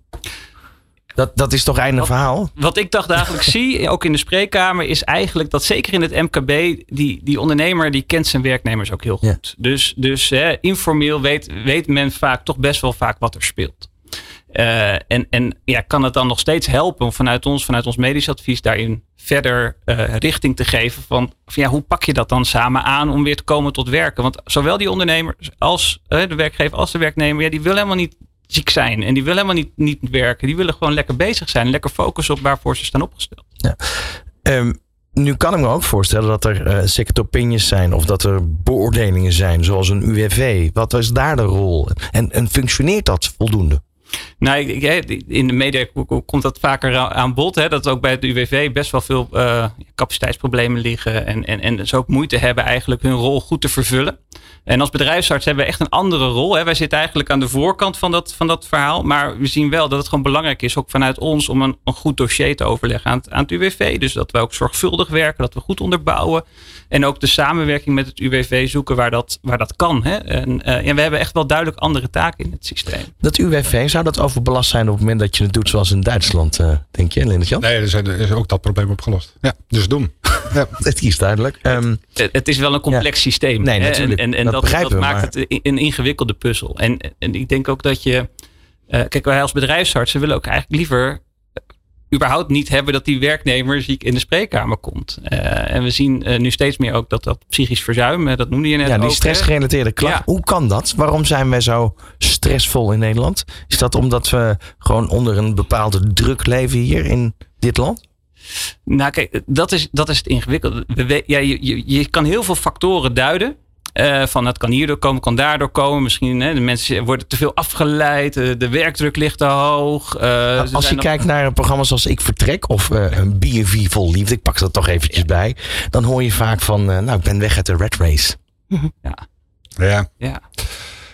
Dat, dat is toch einde wat, verhaal? Wat ik dagelijks zie, ook in de spreekkamer, is eigenlijk dat zeker in het M K B, die, die ondernemer die kent zijn werknemers ook heel goed. Ja. Dus, dus hè, informeel weet, weet men vaak toch best wel vaak wat er speelt. Uh, en en ja, kan het dan nog steeds helpen om vanuit ons, vanuit ons medisch advies daarin verder uh, richting te geven van, van ja, hoe pak je dat dan samen aan om weer te komen tot werken? Want zowel die ondernemer als uh, de werkgever als de werknemer, ja, die willen helemaal niet ziek zijn en die willen helemaal niet, niet werken. Die willen gewoon lekker bezig zijn, lekker focussen op waarvoor ze staan opgesteld. Ja. Um, nu kan ik me ook voorstellen dat er uh, second opinions zijn of dat er beoordelingen zijn, zoals een U W V. Wat is daar de rol? En, en functioneert dat voldoende? Nou, in de media komt dat vaker aan bod. Hè, dat ook bij het U W V best wel veel uh, capaciteitsproblemen liggen. En, en, en dus ook moeite hebben eigenlijk hun rol goed te vervullen. En als bedrijfsarts hebben we echt een andere rol. Hè. Wij zitten eigenlijk aan de voorkant van dat, van dat verhaal. Maar we zien wel dat het gewoon belangrijk is, ook vanuit ons, om een, een goed dossier te overleggen aan het, aan het U W V. Dus dat we ook zorgvuldig werken, dat we goed onderbouwen. En ook de samenwerking met het U W V zoeken waar dat, waar dat kan. Hè. En, uh, en we hebben echt wel duidelijk andere taken in het systeem. Dat U W V, zou dat overbelast zijn op het moment dat je het doet zoals in Duitsland, uh, denk je, Lennart-Jan? Nee, er, zijn, er is ook dat probleem opgelost. Ja, dus doen. Ja. Het is duidelijk. Um, het, het is wel een complex ja. systeem. Nee, natuurlijk. En, en, en dat, dat, dat we, maakt maar... het een ingewikkelde puzzel. En, en ik denk ook dat je... Uh, kijk, wij als bedrijfsartsen willen ook eigenlijk liever... Uh, überhaupt niet hebben dat die werknemer ziek in de spreekkamer komt. Uh, en we zien uh, nu steeds meer ook dat dat psychisch verzuim... Uh, dat noemde je net ja, ook. Ja, die stressgerelateerde klachten. Ja. Hoe kan dat? Waarom zijn wij zo stressvol in Nederland? Is dat omdat we gewoon onder een bepaalde druk leven hier in dit land? Nou kijk, dat is, dat is het ingewikkelde. We, ja, je, je, je kan heel veel factoren duiden. Uh, van het kan hierdoor komen, kan daardoor komen. Misschien hè, de mensen worden te veel afgeleid. De, de werkdruk ligt te hoog. Uh, Als je kijkt nog... naar programma's als Ik Vertrek of uh, een B en V vol liefde. Ik pak dat toch eventjes ja. bij. Dan hoor je vaak van, uh, nou ik ben weg uit de rat race. Ja. Ja. ja.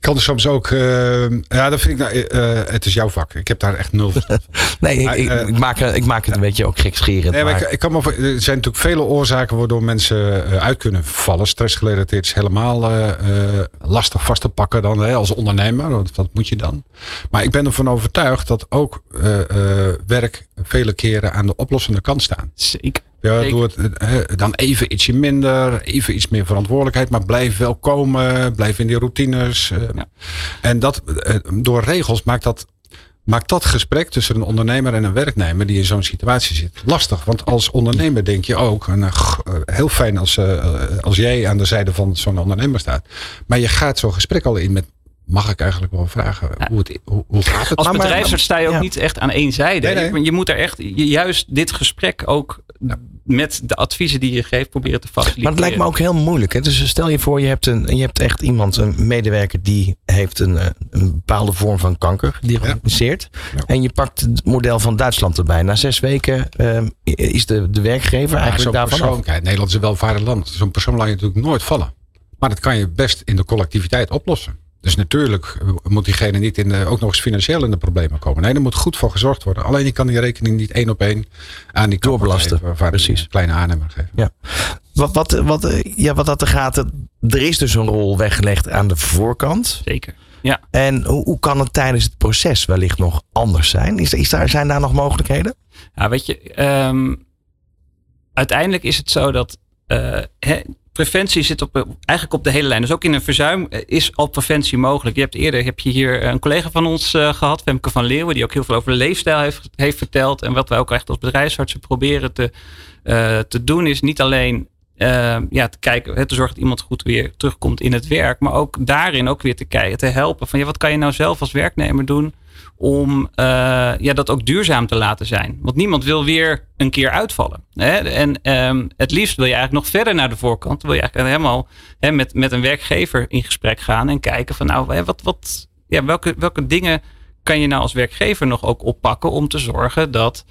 kan soms ook... Uh, ja, dat vind ik... Nou, uh, het is jouw vak. Ik heb daar echt nul verstand van. nee, ik, maar, uh, ik, maak, ik maak het een beetje ook gekscherend. Nee, maar maar... ik, ik kan me, er zijn natuurlijk vele oorzaken waardoor mensen uh, uit kunnen vallen. Stressgerelateerd is helemaal uh, uh, lastig vast te pakken dan hè, als ondernemer. Want wat moet je dan? Maar ik ben ervan overtuigd dat ook uh, uh, werk vele keren aan de oplossende kant staan. Zeker. Ja, doe het uh, dan even ietsje minder, even iets meer verantwoordelijkheid, maar blijf wel komen, blijf in die routines. Uh, ja. En dat uh, door regels maakt dat, maakt dat gesprek tussen een ondernemer en een werknemer die in zo'n situatie zit lastig. Want als ondernemer denk je ook, en, uh, heel fijn als, uh, als jij aan de zijde van zo'n ondernemer staat, maar je gaat zo'n gesprek al in met. Mag ik eigenlijk wel vragen, ja. hoe, het, hoe, hoe gaat het? Als bedrijfsarts sta je ook ja. niet echt aan één zijde. Nee, nee. Je moet er echt juist dit gesprek ook ja. met de adviezen die je geeft proberen te faciliteren. Maar het lijkt me ook heel moeilijk. Hè? Dus stel je voor, je hebt, een, je hebt echt iemand, een medewerker die heeft een, een bepaalde vorm van kanker gediagnosticeerd. Ja. Ja. En je pakt het model van Duitsland erbij. Na zes weken uh, is de, de werkgever ja, eigenlijk daarvan persoon, af. Kijk, Nederland is een welvarend land. Zo'n persoon laat je natuurlijk nooit vallen. Maar dat kan je best in de collectiviteit oplossen. Dus natuurlijk moet diegene niet in de, ook nog eens financieel in de problemen komen. Nee, er moet goed voor gezorgd worden. Alleen je kan die rekening niet één op één aan die doorbelasten. Precies. Een kleine aannemer geven. Ja. Wat, wat, wat, ja, wat dat er gaat, er is dus een rol weggelegd aan de voorkant. Zeker. Ja. En hoe, hoe kan het tijdens het proces wellicht nog anders zijn? Is, is daar, zijn daar nog mogelijkheden? Ja, weet je, um, uiteindelijk is het zo dat uh, he, preventie zit op, eigenlijk op de hele lijn. Dus ook in een verzuim is al preventie mogelijk. Je hebt eerder heb je hier een collega van ons uh, gehad, Femke van Leeuwen, die ook heel veel over de leefstijl heeft, heeft verteld. En wat wij ook echt als bedrijfsartsen proberen te, uh, te doen, is niet alleen uh, ja, te kijken, te zorgen dat iemand goed weer terugkomt in het werk, maar ook daarin ook weer te kijken, te helpen van ja, wat kan je nou zelf als werknemer doen om uh, ja, dat ook duurzaam te laten zijn. Want niemand wil weer een keer uitvallen. Hè? En um, het liefst wil je eigenlijk nog verder naar de voorkant. Wil je eigenlijk helemaal hè, met, met een werkgever in gesprek gaan en kijken van nou, hè, wat, wat, ja, welke, welke dingen kan je nou als werkgever nog ook oppakken om te zorgen dat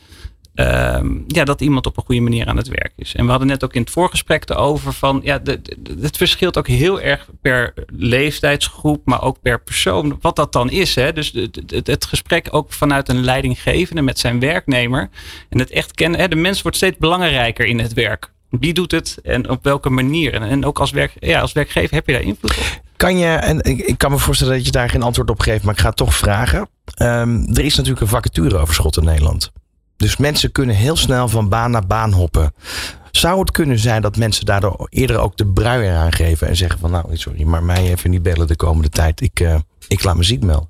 Um, ja, dat iemand op een goede manier aan het werk is. En we hadden net ook in het voorgesprek erover van ja, de, de, het verschilt ook heel erg per leeftijdsgroep, maar ook per persoon, wat dat dan is. Hè? Dus de, de, het gesprek ook vanuit een leidinggevende met zijn werknemer en het echt kennen. Hè? De mens wordt steeds belangrijker in het werk. Wie doet het en op welke manier? En, en ook als, werk, ja, als werkgever heb je daar invloed op. Kan je, en ik kan me voorstellen dat je daar geen antwoord op geeft, maar ik ga het toch vragen. Um, er is natuurlijk een vacatureoverschot in Nederland. Dus mensen kunnen heel snel van baan naar baan hoppen. Zou het kunnen zijn dat mensen daardoor eerder ook de brui eraan geven en zeggen van nou sorry, maar mij even niet bellen de komende tijd. Ik, uh, ik laat me ziek melden.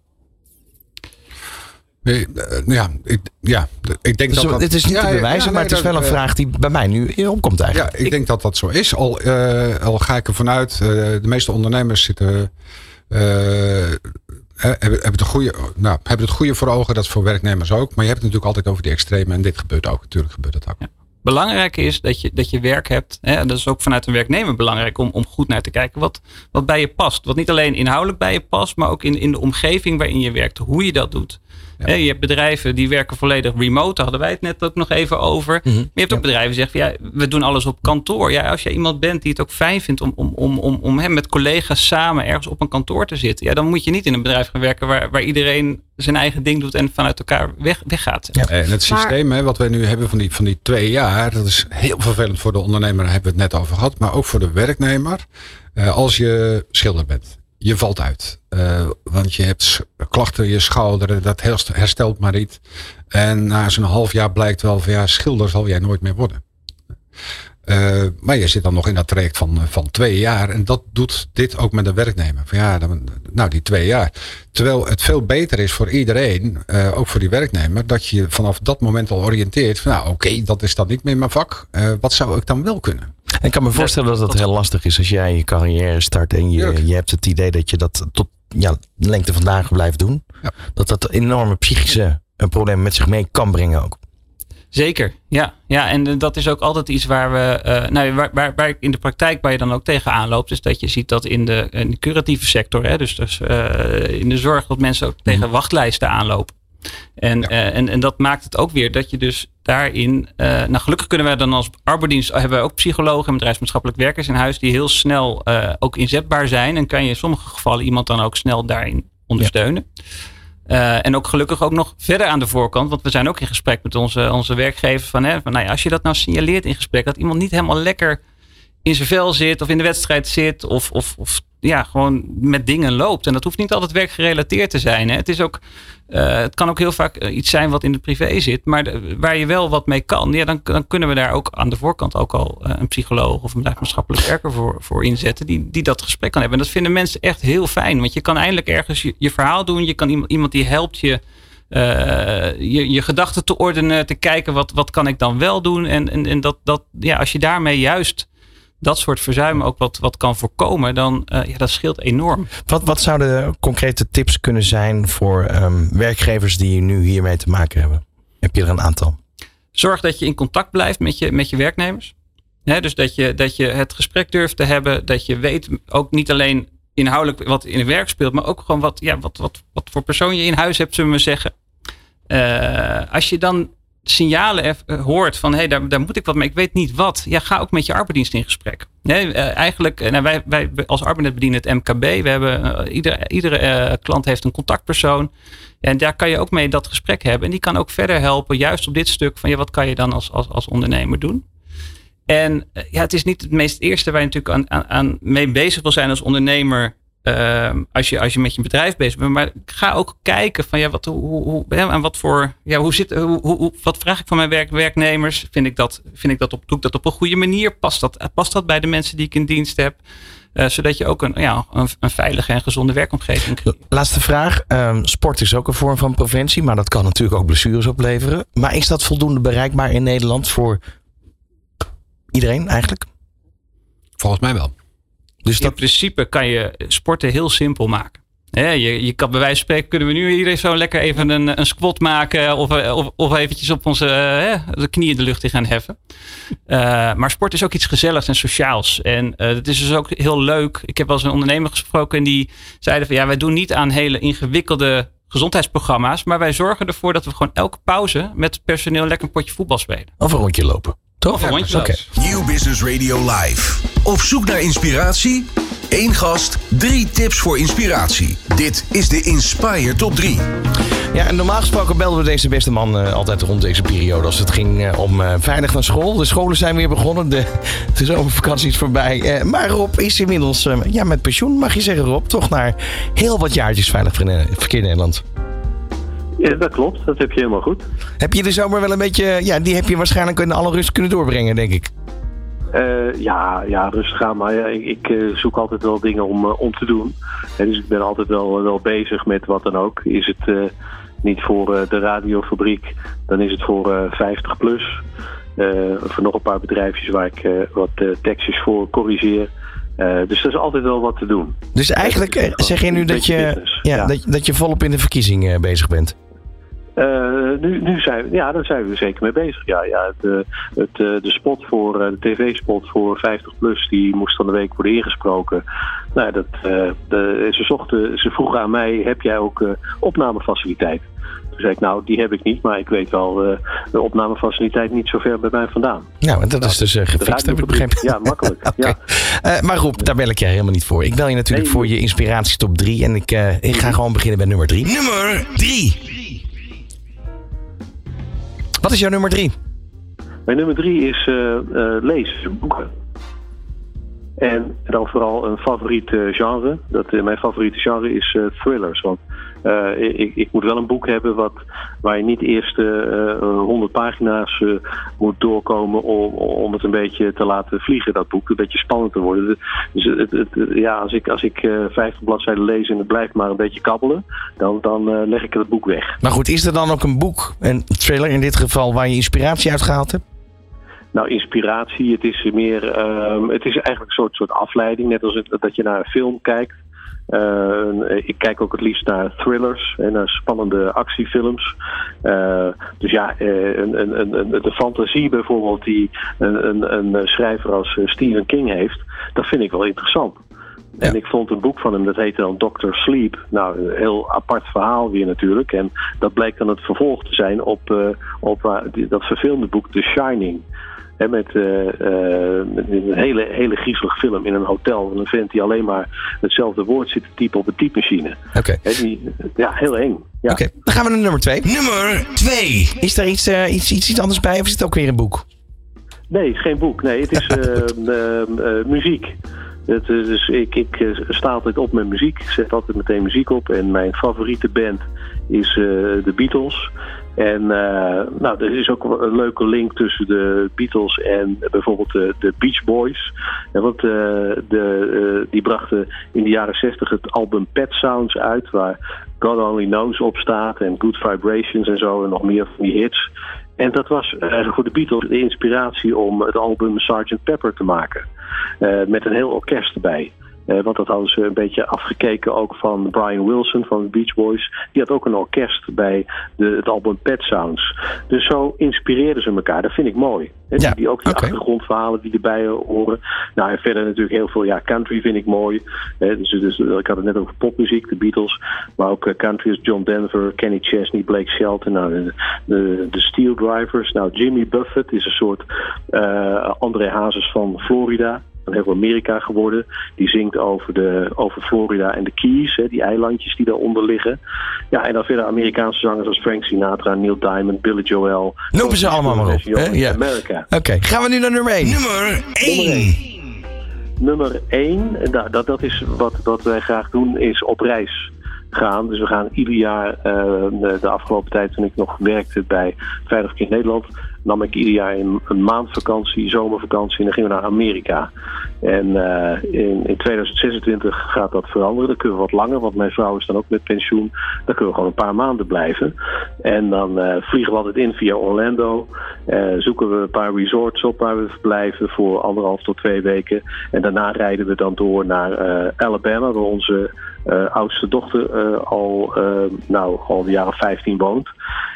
Nee, uh, ja, ik, ja, ik denk dus dat dat... Het is niet ja, te bewijzen, ja, nee, maar het is wel een vraag die bij mij nu opkomt eigenlijk. Ja, ik, ik denk dat dat zo is. Al, uh, al ga ik ervan uit, uh, de meeste ondernemers zitten... Uh, Hebben, hebben, het goede, nou, hebben het goede voor ogen, dat is voor werknemers ook. Maar je hebt het natuurlijk altijd over die extreme en dit gebeurt ook. Natuurlijk gebeurt dat ook. Ja. Belangrijk is dat je, dat je werk hebt. Hè, en dat is ook vanuit een werknemer belangrijk om, om goed naar te kijken wat, wat bij je past. Wat niet alleen inhoudelijk bij je past, maar ook in, in de omgeving waarin je werkt. Hoe je dat doet. Ja. Hè, je hebt bedrijven die werken volledig remote. Daar hadden wij het net ook nog even over. Mm-hmm. Maar je hebt ook ja. bedrijven die zeggen, ja, we doen alles op kantoor. Ja, als je iemand bent die het ook fijn vindt om, om, om, om, om hem met collega's samen ergens op een kantoor te zitten. Ja, dan moet je niet in een bedrijf gaan werken waar, waar iedereen zijn eigen ding doet en vanuit elkaar weg, weggaat. Ja. En het systeem maar, hè, wat wij nu hebben van die, van die twee jaar, dat is heel vervelend voor de ondernemer, daar hebben we het net over gehad. Maar ook voor de werknemer. Uh, als je schilder bent. Je valt uit. Uh, want je hebt klachten in je schouder. Dat herstelt maar niet. En na zo'n half jaar blijkt wel van ja, schilder zal jij nooit meer worden. Uh, maar je zit dan nog in dat traject van, van twee jaar. En dat doet dit ook met de werknemer. Van ja, dan, nou die twee jaar. Terwijl het veel beter is voor iedereen, uh, ook voor die werknemer, dat je vanaf dat moment al oriënteert. Van nou oké, okay, dat is dan niet meer mijn vak. Uh, wat zou ik dan wel kunnen? Ik kan me voorstellen dat dat heel lastig is als jij je carrière start en je, je hebt het idee dat je dat tot ja, de lengte van dagen blijft doen. Ja. Dat dat enorme psychische problemen met zich mee kan brengen ook. Zeker, ja. ja. En dat is ook altijd iets waar we, uh, nou, waar, waar, waar in de praktijk waar je dan ook tegenaan loopt, is dat je ziet dat in de, in de curatieve sector, hè, dus, dus uh, in de zorg, dat mensen ook tegen wachtlijsten aanlopen. En, Ja. uh, en, en dat maakt het ook weer dat je dus daarin... Uh, nou, gelukkig kunnen wij dan als arbeidsdienst... hebben we ook psychologen en bedrijfsmaatschappelijk werkers in huis... die heel snel uh, ook inzetbaar zijn. En kan je in sommige gevallen iemand dan ook snel daarin ondersteunen. Ja. Uh, en ook gelukkig ook nog verder aan de voorkant. Want we zijn ook in gesprek met onze, onze werkgevers. Van, hè, van, nou ja, als je dat nou signaleert in gesprek... dat iemand niet helemaal lekker in zijn vel zit... of in de wedstrijd zit... of, of, of ja, gewoon met dingen loopt. En dat hoeft niet altijd werkgerelateerd te zijn. Hè. Het, is ook, uh, het kan ook heel vaak iets zijn wat in de privé zit. Maar de, waar je wel wat mee kan... Ja, dan, dan kunnen we daar ook aan de voorkant... ook al uh, een psycholoog of een bedrijfsmaatschappelijk werker voor, voor inzetten... Die, die dat gesprek kan hebben. En dat vinden mensen echt heel fijn. Want je kan eindelijk ergens je, je verhaal doen. Je kan iemand, iemand die helpt je... Uh, je, je gedachten te ordenen, te kijken wat, wat kan ik dan wel doen. En, en, en dat, dat, ja, als je daarmee juist dat soort verzuimen ook wat, wat kan voorkomen, dan uh, ja, dat scheelt enorm. Wat, wat zouden concrete tips kunnen zijn voor um, werkgevers die nu hiermee te maken hebben? Heb je er een aantal? Zorg dat je in contact blijft met je, met je werknemers. He, dus dat je, dat je het gesprek durft te hebben. Dat je weet ook niet alleen inhoudelijk wat in het werk speelt, maar ook gewoon wat, ja, wat, wat, wat voor persoon je in huis hebt, zullen we zeggen. Uh, als je dan signalen hoort van, hé, hey, daar, daar moet ik wat mee, ik weet niet wat. Ja, ga ook met je arbeidsdienst in gesprek. Nee, uh, eigenlijk, nou, wij, wij als Arbeidsnet bedienen het M K B. We hebben, uh, iedere iedere uh, klant heeft een contactpersoon. En daar kan je ook mee dat gesprek hebben. En die kan ook verder helpen, juist op dit stuk van, ja, wat kan je dan als, als, als ondernemer doen? En uh, ja, het is niet het meest eerste waar je natuurlijk aan, aan, aan mee bezig wil zijn als ondernemer. Uh, als, je, als je met je bedrijf bezig bent. Maar ga ook kijken van ja, wat, hoe, hoe, en wat voor, ja, hoe zit, hoe, hoe, wat vraag ik van mijn werk, werknemers? Vind ik dat, vind ik dat op, doe ik dat op een goede manier? Past dat, past dat bij de mensen die ik in dienst heb? Uh, zodat je ook een, ja, een, een veilige en gezonde werkomgeving creëert. Laatste vraag. Um, sport is ook een vorm van preventie, maar dat kan natuurlijk ook blessures opleveren. Maar is dat voldoende bereikbaar in Nederland voor iedereen eigenlijk? Volgens mij wel. Dus dat... In principe kan je sporten heel simpel maken. He, je, je kan bij wijze van spreken, kunnen we nu iedereen zo lekker even een, een squat maken. Of, of, of eventjes op onze uh, de knieën de lucht in gaan heffen. Uh, maar sport is ook iets gezelligs en sociaals. En uh, het is dus ook heel leuk. Ik heb wel eens een ondernemer gesproken en die zeiden van ja, wij doen niet aan hele ingewikkelde gezondheidsprogramma's. Maar wij zorgen ervoor dat we gewoon elke pauze met personeel lekker een potje voetbal spelen. Of een rondje lopen. Toch? Of een rondje lopen. Okay. Nieuw Business Radio Live. Op zoek naar inspiratie? Eén gast, drie tips voor inspiratie. Dit is de Inspire Top drie. Ja, en normaal gesproken belden we deze beste man uh, altijd rond deze periode als het ging uh, om uh, veilig naar school. De scholen zijn weer begonnen, de, de zomervakantie is voorbij. Uh, maar Rob is inmiddels uh, ja, met pensioen, mag je zeggen Rob, toch naar heel wat jaartjes veilig verkeer in Nederland. Ja, dat klopt. Dat heb je helemaal goed. Heb je de zomer wel een beetje, ja, die heb je waarschijnlijk in alle rust kunnen doorbrengen, denk ik. Uh, ja, ja, rustig aan. Maar ja, ik, ik uh, zoek altijd wel dingen om, uh, om te doen. En dus ik ben altijd wel, uh, wel bezig met wat dan ook. Is het uh, niet voor uh, de radiofabriek, dan is het voor uh, vijftig plus. Uh, voor nog een paar bedrijfjes waar ik uh, wat uh, tekstjes voor corrigeer. Uh, dus er is altijd wel wat te doen. Dus eigenlijk uh, zeg je nu dat je, ja, ja. Dat, dat je volop in de verkiezing uh, bezig bent? Uh, nu, nu zijn we, ja, daar zijn we zeker mee bezig. Ja, ja, het, uh, het, uh, de spot voor, uh, de tv-spot voor vijftig plus, die moest van de week worden ingesproken. Nou, dat, uh, de, ze, zochten, ze vroegen aan mij, heb jij ook uh, opnamefaciliteit? Toen zei ik, nou, die heb ik niet, maar ik weet wel uh, de opnamefaciliteit niet zo ver bij mij vandaan. Nou, en dat nou, is dus uh, gefixt, heb ik begrepen. Ja, makkelijk. Okay. Ja. Uh, maar Rob, daar bel ik jij helemaal niet voor. Ik bel je natuurlijk nee, voor je inspiratie top drie en ik, uh, ik ga gewoon beginnen bij nummer drie. Nummer drie. Wat is jouw nummer drie? Mijn nummer drie is uh, uh, lezen, boeken. En dan vooral een favoriet uh, genre. Dat, uh, mijn favoriete genre is uh, thrillers. Want uh, ik, ik moet wel een boek hebben wat, waar je niet eerst uh, honderd pagina's uh, moet doorkomen om, om het een beetje te laten vliegen, dat boek. Een beetje spannend te worden. Dus het, het, het, ja, als ik, als ik uh, vijftig bladzijden lees en het blijft maar een beetje kabbelen, dan, dan uh, leg ik het boek weg. Maar goed, is er dan ook een boek, een thriller in dit geval, waar je inspiratie uit gehaald hebt? Nou, inspiratie, het is meer, uh, het is eigenlijk een soort, soort afleiding, net als het, dat je naar een film kijkt. Uh, ik kijk ook het liefst naar thrillers en naar spannende actiefilms. Uh, dus ja, uh, een, een, een, de fantasie bijvoorbeeld die een, een, een schrijver als Stephen King heeft, dat vind ik wel interessant. En Ja. ik vond een boek van hem, dat heette dan doctor Sleep. Nou, een heel apart verhaal weer natuurlijk. En dat bleek dan het vervolg te zijn op, uh, op uh, die, dat verfilmde boek The Shining. He, met, uh, uh, met een hele, hele griezelig film in een hotel. En een vent die alleen maar hetzelfde woord zit te typen op een typemachine. Oké. Okay. He, die, ja, heel eng. Ja. Oké, okay. Dan gaan we naar nummer twee. Nummer twee. Is er iets, uh, iets, iets, iets anders bij of is het ook weer een boek? Nee, het is geen boek. Nee, het is uh, uh, uh, muziek. Het, uh, dus ik, ik uh, sta altijd op met muziek. Ik zet altijd meteen muziek op. En mijn favoriete band is uh, de Beatles. En uh, nou, er is ook een leuke link tussen de Beatles en bijvoorbeeld de, de Beach Boys. En want uh, de, uh, die brachten in de jaren zestig het album Pet Sounds uit, waar God Only Knows op staat en Good Vibrations en zo en nog meer van die hits. En dat was uh, voor de Beatles de inspiratie om het album sergeant Pepper te maken. Uh, met een heel orkest erbij. Uh, want dat hadden ze een beetje afgekeken ook van Brian Wilson van de Beach Boys. Die had ook een orkest bij de, het album Pet Sounds. Dus zo inspireerden ze elkaar. Dat vind ik mooi. He, ja, die, die ook die okay. achtergrondverhalen die erbij horen. Nou, en verder natuurlijk heel veel, ja, country vind ik mooi. He, dus, dus, ik had het net over popmuziek, de Beatles. Maar ook uh, country is John Denver, Kenny Chesney, Blake Shelton. Nou, de, de, de Steel Drivers. Nou, Jimmy Buffett is een soort uh, André Hazes van Florida. Van heel Amerika geworden. Die zingt over, de, over Florida en de Keys, hè, die eilandjes die daaronder liggen. Ja, en dan verder Amerikaanse zangers als Frank Sinatra, Neil Diamond, Billy Joel. Noemen ze allemaal maar op. Hè? Ja. Amerika. Oké, okay. Gaan we nu naar nummer één. Nummer één. Nummer één, nou, dat, dat is wat, wat wij graag doen, is op reis gaan. Dus we gaan ieder jaar, uh, de afgelopen tijd toen ik nog werkte bij Veilig Kind Nederland, nam ik ieder jaar een, een maand vakantie, zomervakantie, en dan gingen we naar Amerika. En uh, in, in tweeduizend zesentwintig gaat dat veranderen. Dan kunnen we wat langer, want mijn vrouw is dan ook met pensioen. Dan kunnen we gewoon een paar maanden blijven. En dan uh, vliegen we altijd in via Orlando. Uh, zoeken we een paar resorts op waar we verblijven voor anderhalf tot twee weken. En daarna rijden we dan door naar uh, Alabama, waar onze uh, oudste dochter uh, al, uh, nou, al de jaren vijftien woont.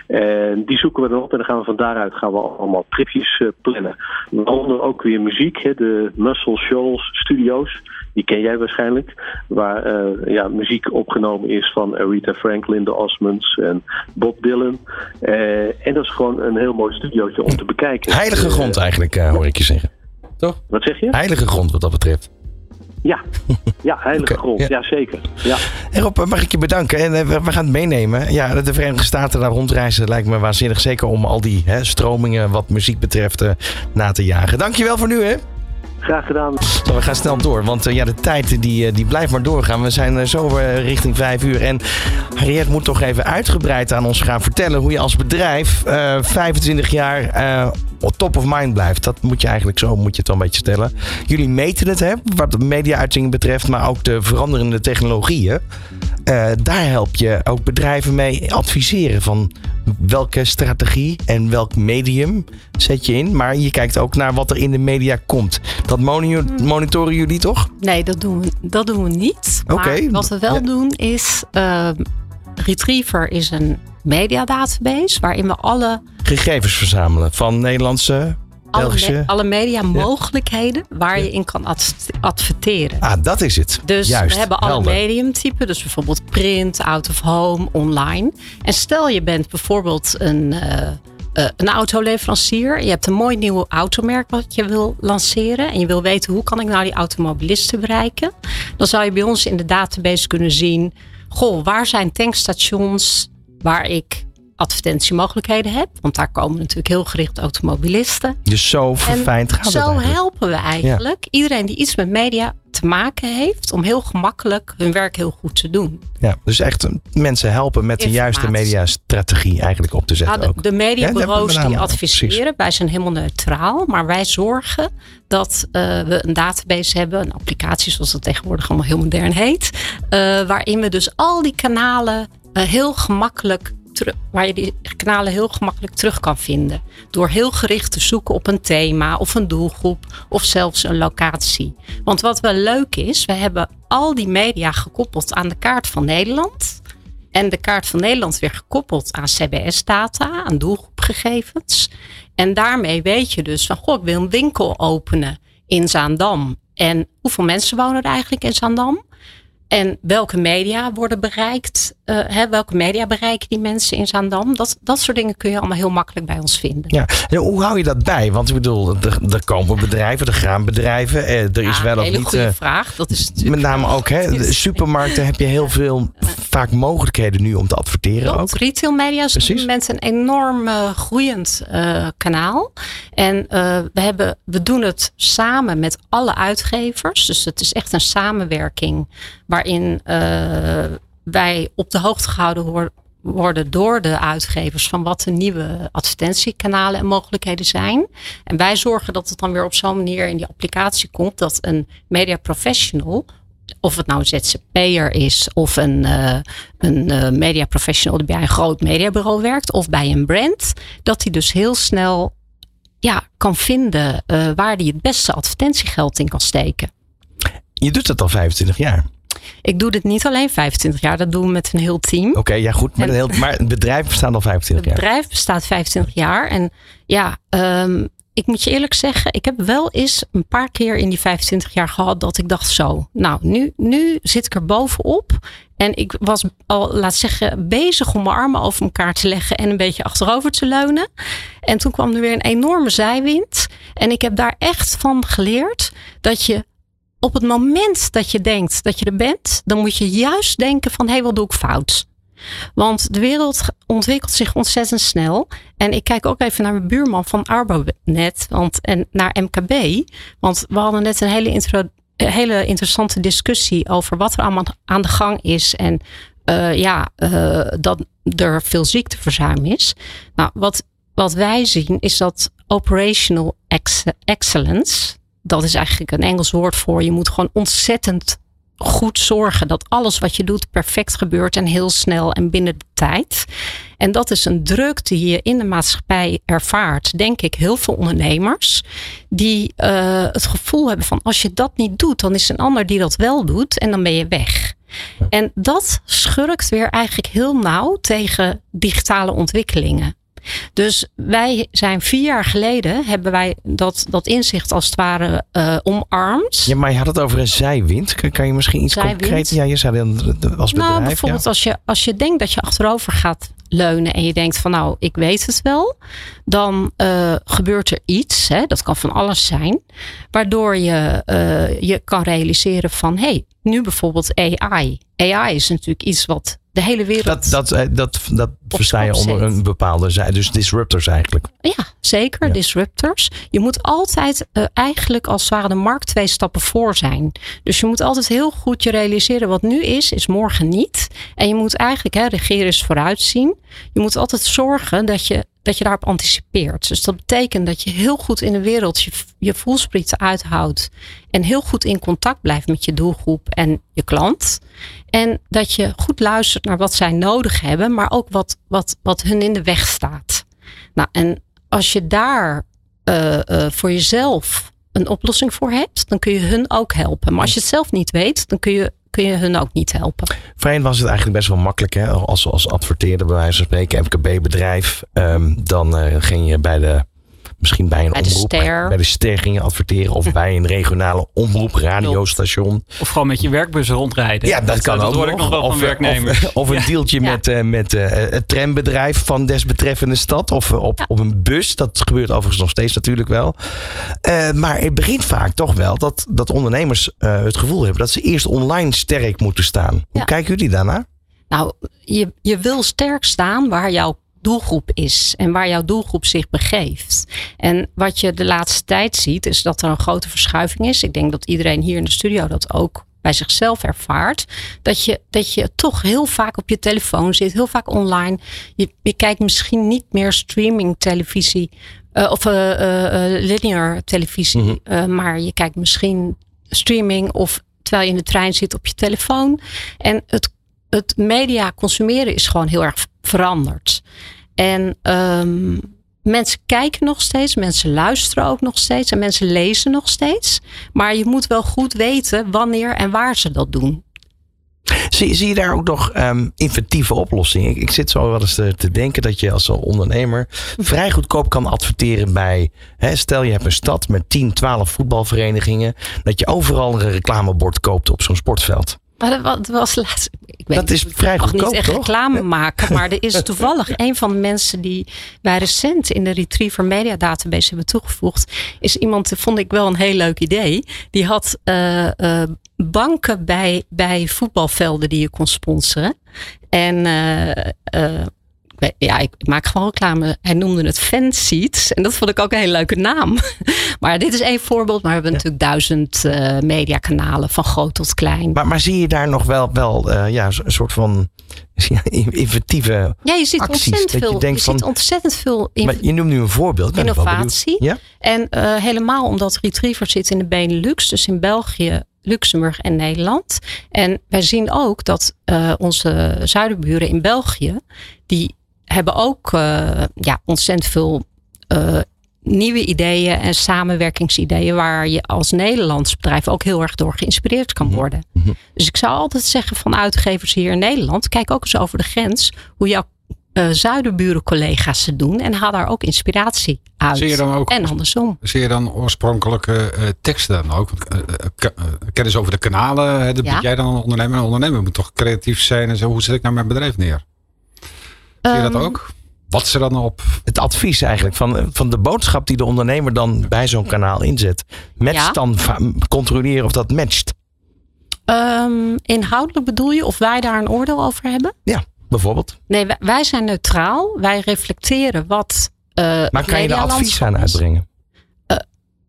En die zoeken we dan op en dan gaan we van daaruit gaan we allemaal tripjes uh, plannen. Waaronder ook weer muziek, hè, de Muscle Shoals Studios. Die ken jij waarschijnlijk. Waar uh, ja, muziek opgenomen is van Aretha Franklin, de Osmonds en Bob Dylan. Uh, en dat is gewoon een heel mooi studiootje om te bekijken. Heilige grond uh, eigenlijk, uh, hoor ik je zeggen. Toch? Wat zeg je? Heilige grond wat dat betreft. Ja, ja, heilige okay, grond. Ja, ja zeker. Ja. En Rob, mag ik je bedanken. En we, we gaan het meenemen. Ja, de Verenigde Staten daar rondreizen lijkt me waanzinnig. Zeker om al die hè, stromingen wat muziek betreft uh, na te jagen. Dankjewel voor nu, hè. Graag gedaan. Zo, we gaan snel door, want uh, ja, de tijd die, uh, die blijft maar doorgaan. We zijn uh, zo uh, richting vijf uur. En Harriet moet toch even uitgebreid aan ons gaan vertellen hoe je als bedrijf uh, vijfentwintig jaar uh, top of mind blijft. Dat moet je eigenlijk zo moet je het wel een beetje stellen. Jullie meten het, hè, wat de media-uitingen betreft, maar ook de veranderende technologieën. Uh, daar help je ook bedrijven mee adviseren van welke strategie en welk medium zet je in. Maar je kijkt ook naar wat er in de media komt. Dat monitoren jullie toch? Nee, dat doen we, dat doen we niet. Maar okay. Wat we wel ja. doen is... Uh, Retriever is een mediadatabase waarin we alle... gegevens verzamelen van Nederlandse... Alle, me- alle media mogelijkheden ja. waar je in kan ad- adverteren. Ah, dat is het. Dus Juist, we hebben alle helder. mediumtypen. Dus bijvoorbeeld print, out of home, online. En stel je bent bijvoorbeeld een, uh, uh, een autoleverancier. Je hebt een mooi nieuw automerk wat je wil lanceren. En je wil weten hoe kan ik nou die automobilisten bereiken. Dan zou je bij ons in de database kunnen zien. Goh, waar zijn tankstations waar ik advertentiemogelijkheden heb. Want daar komen natuurlijk heel gericht automobilisten. Dus zo verfijnd gaat het zo eigenlijk. helpen we eigenlijk ja. iedereen die iets met media te maken heeft om heel gemakkelijk hun werk heel goed te doen. Ja, dus echt mensen helpen met de juiste mediastrategie eigenlijk op te zetten. Ja, de, de mediabureaus ja, die adviseren, precies. Wij zijn helemaal neutraal, maar wij zorgen dat uh, we een database hebben, een applicatie zoals dat tegenwoordig allemaal heel modern heet, uh, waarin we dus al die kanalen uh, heel gemakkelijk waar je die kanalen heel gemakkelijk terug kan vinden. Door heel gericht te zoeken op een thema of een doelgroep of zelfs een locatie. Want wat wel leuk is, we hebben al die media gekoppeld aan de kaart van Nederland. En de kaart van Nederland weer gekoppeld aan C B S-data, aan doelgroepgegevens. En daarmee weet je dus van, goh, ik wil een winkel openen in Zaandam. En hoeveel mensen wonen er eigenlijk in Zaandam? En welke media worden bereikt? Uh, hè, welke media bereiken die mensen in Zaandam? Dat, dat soort dingen kun je allemaal heel makkelijk bij ons vinden. Ja. En hoe hou je dat bij? Want ik bedoel, er, er komen bedrijven, er gaan bedrijven. Eh, er is ja, wel een of hele niet. goede Uh, vraag. Dat is met name ook, hè, de supermarkten heb je heel veel, vaak mogelijkheden nu om te adverteren. Klopt. Ook. Retail media is op dit moment een enorm uh, groeiend uh, kanaal. En uh, we, hebben, we doen het samen met alle uitgevers. Dus het is echt een samenwerking waarin uh, wij op de hoogte gehouden hoor, worden door de uitgevers van wat de nieuwe advertentiekanalen en mogelijkheden zijn. En wij zorgen dat het dan weer op zo'n manier in die applicatie komt dat een media professional, of het nou een Z Z P'er is of een, uh, een uh, media professional die bij een groot mediabureau werkt of bij een brand, dat die dus heel snel ja, kan vinden uh, waar die het beste advertentiegeld in kan steken. Je doet dat al vijfentwintig jaar. Ik doe dit niet alleen vijfentwintig jaar, dat doen we met een heel team. Oké, okay, ja goed, maar, en, heel, maar het bedrijf bestaat al vijfentwintig jaar. Het bedrijf bestaat vijfentwintig jaar en ja, um, ik moet je eerlijk zeggen, ik heb wel eens een paar keer in die vijfentwintig jaar gehad dat ik dacht zo, nou nu, nu zit ik er bovenop. En ik was al, laat zeggen, bezig om mijn armen over elkaar te leggen en een beetje achterover te leunen. En toen kwam er weer een enorme zijwind. En ik heb daar echt van geleerd dat je op het moment dat je denkt dat je er bent, dan moet je juist denken van, hé, hey, wat doe ik fout? Want de wereld ontwikkelt zich ontzettend snel. En ik kijk ook even naar mijn buurman van Arbonet want, en naar M K B. Want we hadden net een hele, intro, hele interessante discussie over wat er allemaal aan de gang is. En uh, ja, uh, dat er veel ziekteverzuim is. Nou, wat, wat wij zien is dat operational ex- excellence, dat is eigenlijk een Engels woord voor, je moet gewoon ontzettend goed zorgen dat alles wat je doet perfect gebeurt en heel snel en binnen de tijd. En dat is een druk die je in de maatschappij ervaart, denk ik, heel veel ondernemers die uh, het gevoel hebben van als je dat niet doet, dan is een ander die dat wel doet en dan ben je weg. En dat schurkt weer eigenlijk heel nauw tegen digitale ontwikkelingen. Dus wij zijn vier jaar geleden hebben wij dat, dat inzicht als het ware uh, omarmd. Ja, maar je had het over een zijwind. Kan, kan je misschien iets zijwind. concreet? Ja, je zei als bedrijf. Nou, bijvoorbeeld ja. als, je, als je denkt dat je achterover gaat leunen en je denkt van nou, ik weet het wel. Dan uh, gebeurt er iets, hè, dat kan van alles zijn, waardoor je uh, je kan realiseren van hé, hey, nu bijvoorbeeld A I. A I is natuurlijk iets wat de hele wereld... Dat, dat, dat, dat versta je onder een bepaalde zij, dus disruptors eigenlijk. Ja, zeker, ja. disruptors. Je moet altijd uh, eigenlijk als het ware de markt twee stappen voor zijn. Dus je moet altijd heel goed je realiseren wat nu is, is morgen niet. En je moet eigenlijk, hè, regeren is vooruitzien. Je moet altijd zorgen dat je, dat je daarop anticipeert. Dus dat betekent dat je heel goed in de wereld je, je voelsprieten uithoudt. En heel goed in contact blijft met je doelgroep en je klant. En dat je goed luistert naar wat zij nodig hebben, maar ook wat, wat, wat hun in de weg staat. Nou, en als je daar uh, uh, voor jezelf een oplossing voor hebt, dan kun je hun ook helpen. Maar als je het zelf niet weet, dan kun je, kun je hun ook niet helpen. Voorheen was het eigenlijk best wel makkelijk, hè? Als, als adverteerder, bij wijze van spreken, M K B-bedrijf. Um, dan uh, ging je bij de... Misschien bij een bij omroep, de ster. bij de ster ging je adverteren. Of bij een regionale omroep, radiostation. Of gewoon met je werkbus rondrijden. Ja, dat, dat kan dat ook hoor ik nog wel of, van werknemers. Of, of een ja. deeltje ja. met, uh, met uh, het trambedrijf van desbetreffende stad. Of uh, op, ja. op een bus. Dat gebeurt overigens nog steeds natuurlijk wel. Uh, maar het begint vaak toch wel dat, dat ondernemers uh, het gevoel hebben dat ze eerst online sterk moeten staan. Hoe ja. kijken jullie daarnaar? Nou, je, je wil sterk staan waar jouw doelgroep is en waar jouw doelgroep zich begeeft. En wat je de laatste tijd ziet is dat er een grote verschuiving is. Ik denk dat iedereen hier in de studio dat ook bij zichzelf ervaart. Dat je, dat je toch heel vaak op je telefoon zit, heel vaak online. Je, je kijkt misschien niet meer streaming televisie uh, of uh, uh, linear televisie, mm-hmm. uh, maar je kijkt misschien streaming of terwijl je in de trein zit op je telefoon. En het, het media consumeren is gewoon heel erg veranderd. En um, mensen kijken nog steeds, mensen luisteren ook nog steeds en mensen lezen nog steeds. Maar je moet wel goed weten wanneer en waar ze dat doen. Zie, zie je daar ook nog um, inventieve oplossingen? Ik, ik zit zo wel eens te, te denken dat je als ondernemer vrij goedkoop kan adverteren bij... Hè, stel je hebt een stad met tien, twaalf voetbalverenigingen. Dat je overal een reclamebord koopt op zo'n sportveld. Maar dat was laatst. Ik weet dat is vrij goedkoop, niet echt toch? reclame maken, maar er is toevallig een van de mensen die wij recent in de Retriever Media Database hebben toegevoegd. Is iemand, dat vond ik wel een heel leuk idee. Die had uh, uh, banken bij, bij voetbalvelden die je kon sponsoren. En uh, uh, ja, ik maak gewoon reclame. Hij noemde het fanseats. En dat vond ik ook een hele leuke naam. Maar dit is één voorbeeld. Maar we hebben ja. natuurlijk duizend uh, mediakanalen. Van groot tot klein. Maar, maar zie je daar nog wel, wel uh, ja, een soort van inventieve Ja, je ziet acties, ontzettend veel. Je, denkt je van, ziet ontzettend veel in, maar je noemt nu een voorbeeld. Innovatie. Ja? En uh, helemaal omdat Retriever zit in de Benelux. Dus in België, Luxemburg en Nederland. En wij zien ook dat uh, onze zuiderburen in België. Die hebben ook uh, ja, ontzettend veel uh, nieuwe ideeën en samenwerkingsideeën waar je als Nederlands bedrijf ook heel erg door geïnspireerd kan worden. Mm-hmm. Dus ik zou altijd zeggen van uitgevers hier in Nederland, kijk ook eens over de grens hoe jouw uh, zuiderburen collega's het doen en haal daar ook inspiratie uit. Zie je dan ook, en andersom. Zie je dan oorspronkelijke uh, teksten dan ook? Want, uh, uh, kennis over de kanalen, dat ja. Moet jij dan een ondernemer? Een ondernemer moet toch creatief zijn en zo. Hoe zet ik nou mijn bedrijf neer? Zie je dat ook? Wat ze dan op? Het advies eigenlijk van, van de boodschap die de ondernemer dan bij zo'n kanaal inzet. Matcht ja. dan controleren of dat matcht? Um, inhoudelijk bedoel je of wij daar een oordeel over hebben? Ja, bijvoorbeeld. Nee, wij, wij zijn neutraal. Wij reflecteren wat uh, maar kan je er advies aan uitbrengen? Uh,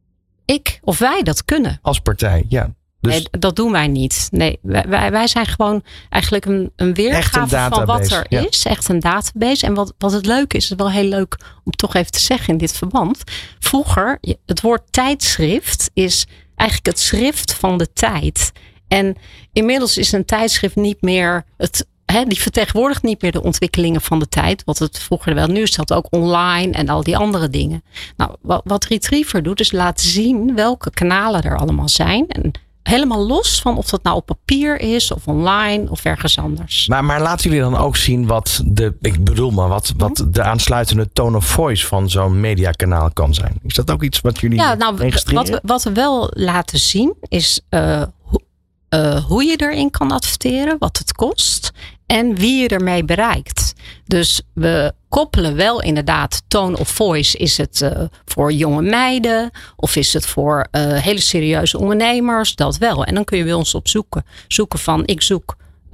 ik of wij dat kunnen. Als partij, ja. Dus nee, dat doen wij niet. Nee, wij, wij zijn gewoon eigenlijk een, een weergave een van wat er ja. is. Echt een database. En wat, wat het leuke is, is wel heel leuk om toch even te zeggen in dit verband. Vroeger, het woord tijdschrift is eigenlijk het schrift van de tijd. En inmiddels is een tijdschrift niet meer het... He, die vertegenwoordigt niet meer de ontwikkelingen van de tijd. Wat het vroeger wel. Nu is dat ook online en al die andere dingen. Nou, wat, wat Retriever doet is laten zien welke kanalen er allemaal zijn. En helemaal los van of dat nou op papier is of online of ergens anders. Maar, maar laten jullie dan ook zien wat de, ik bedoel maar, wat, wat de aansluitende tone of voice van zo'n mediakanaal kan zijn? Is dat ook iets wat jullie ja, nou, registreren? Wat we, wat we wel laten zien is uh, ho, uh, hoe je erin kan adverteren, wat het kost en wie je ermee bereikt. Dus we koppelen wel inderdaad tone of voice. Is het uh, voor jonge meiden of is het voor uh, hele serieuze ondernemers? Dat wel. En dan kun je bij ons op zoeken. Zoeken van ik zoek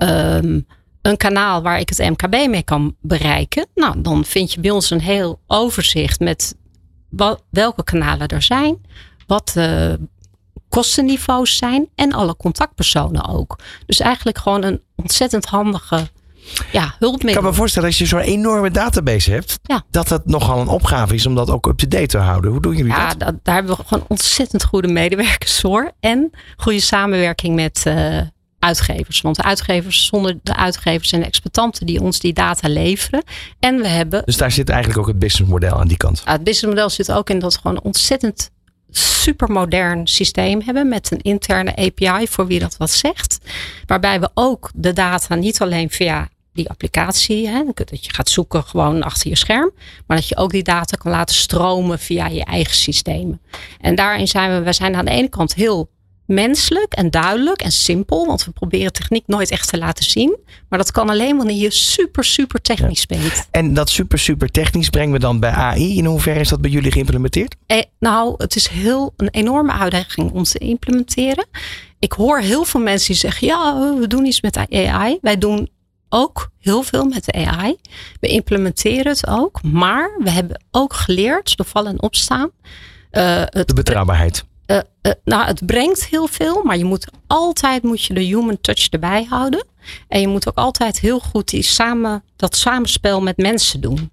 um, een kanaal waar ik het M K B mee kan bereiken. Nou, dan vind je bij ons een heel overzicht met wat, welke kanalen er zijn. Wat de uh, kostenniveaus zijn en alle contactpersonen ook. Dus eigenlijk gewoon een ontzettend handige ja, hulpmiddel. Ik kan me voorstellen als je zo'n enorme database hebt, ja. dat het nogal een opgave is om dat ook up-to-date te houden. Hoe doen jullie ja, dat? dat? Daar hebben we gewoon ontzettend goede medewerkers voor en goede samenwerking met uh, uitgevers. Want de uitgevers, zonder de uitgevers en de exploitanten die ons die data leveren. En we hebben. Dus daar zit eigenlijk ook het businessmodel aan die kant. Ja, het businessmodel zit ook in dat we gewoon een ontzettend supermodern systeem hebben met een interne A P I voor wie dat wat zegt. Waarbij we ook de data niet alleen via die applicatie, hè, dat je gaat zoeken gewoon achter je scherm, maar dat je ook die data kan laten stromen via je eigen systemen. En daarin zijn we, we zijn aan de ene kant heel menselijk en duidelijk en simpel, want we proberen techniek nooit echt te laten zien. Maar dat kan alleen wanneer je super, super technisch ja. bent. En dat super, super technisch brengen we dan bij A I. In hoeverre is dat bij jullie geïmplementeerd? Eh, nou, het is heel een enorme uitdaging om te implementeren. Ik hoor heel veel mensen die zeggen, ja, we doen iets met A I. Wij doen ook heel veel met de A I. We implementeren het ook. Maar we hebben ook geleerd, door vallen en opstaan. Uh, het, de betrouwbaarheid. Uh, uh, nou, het brengt heel veel, maar je moet altijd moet je de human touch erbij houden. En je moet ook altijd heel goed die samen, dat samenspel met mensen doen.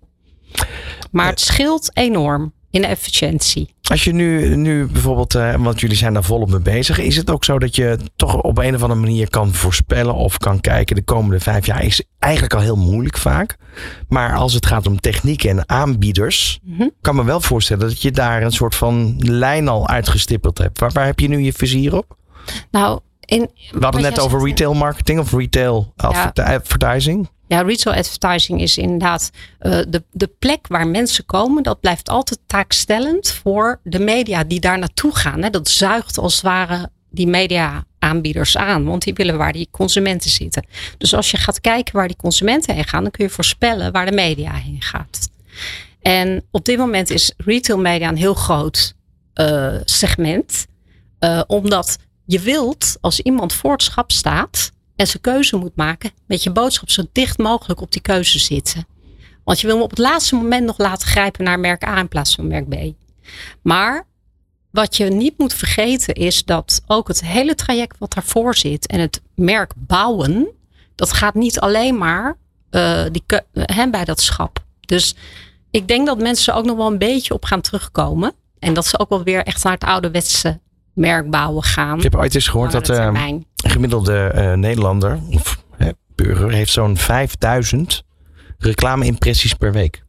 Maar het scheelt enorm in de efficiëntie. Als je nu, nu bijvoorbeeld, uh, want jullie zijn daar volop mee bezig. Is het ook zo dat je toch op een of andere manier kan voorspellen of kan kijken de komende vijf jaar? Is eigenlijk al heel moeilijk vaak. Maar als het gaat om techniek en aanbieders, mm-hmm. kan me wel voorstellen dat je daar een soort van lijn al uitgestippeld hebt. Waar, waar heb je nu je vizier op? Nou, In, We hadden het net over retail marketing of retail ja. advertising. Ja, retail advertising is inderdaad uh, de, de plek waar mensen komen. Dat blijft altijd taakstellend voor de media die daar naartoe gaan. Hè. Dat zuigt als het ware die media aanbieders aan. Want die willen waar die consumenten zitten. Dus als je gaat kijken waar die consumenten heen gaan, dan kun je voorspellen waar de media heen gaat. En op dit moment is retail media een heel groot uh, segment. Uh, omdat je wilt, als iemand voor het schap staat en zijn keuze moet maken, met je boodschap zo dicht mogelijk op die keuze zitten. Want je wil hem op het laatste moment nog laten grijpen naar merk A in plaats van merk B. Maar wat je niet moet vergeten is dat ook het hele traject wat daarvoor zit en het merk bouwen, dat gaat niet alleen maar uh, die ke- hè, bij dat schap. Dus ik denk dat mensen er ook nog wel een beetje op gaan terugkomen. En dat ze ook wel weer echt naar het ouderwetse merkbouwen gaan. Ik heb ooit eens gehoord dat uh, een gemiddelde uh, Nederlander of uh, burger heeft zo'n vijfduizend reclame-impressies per week.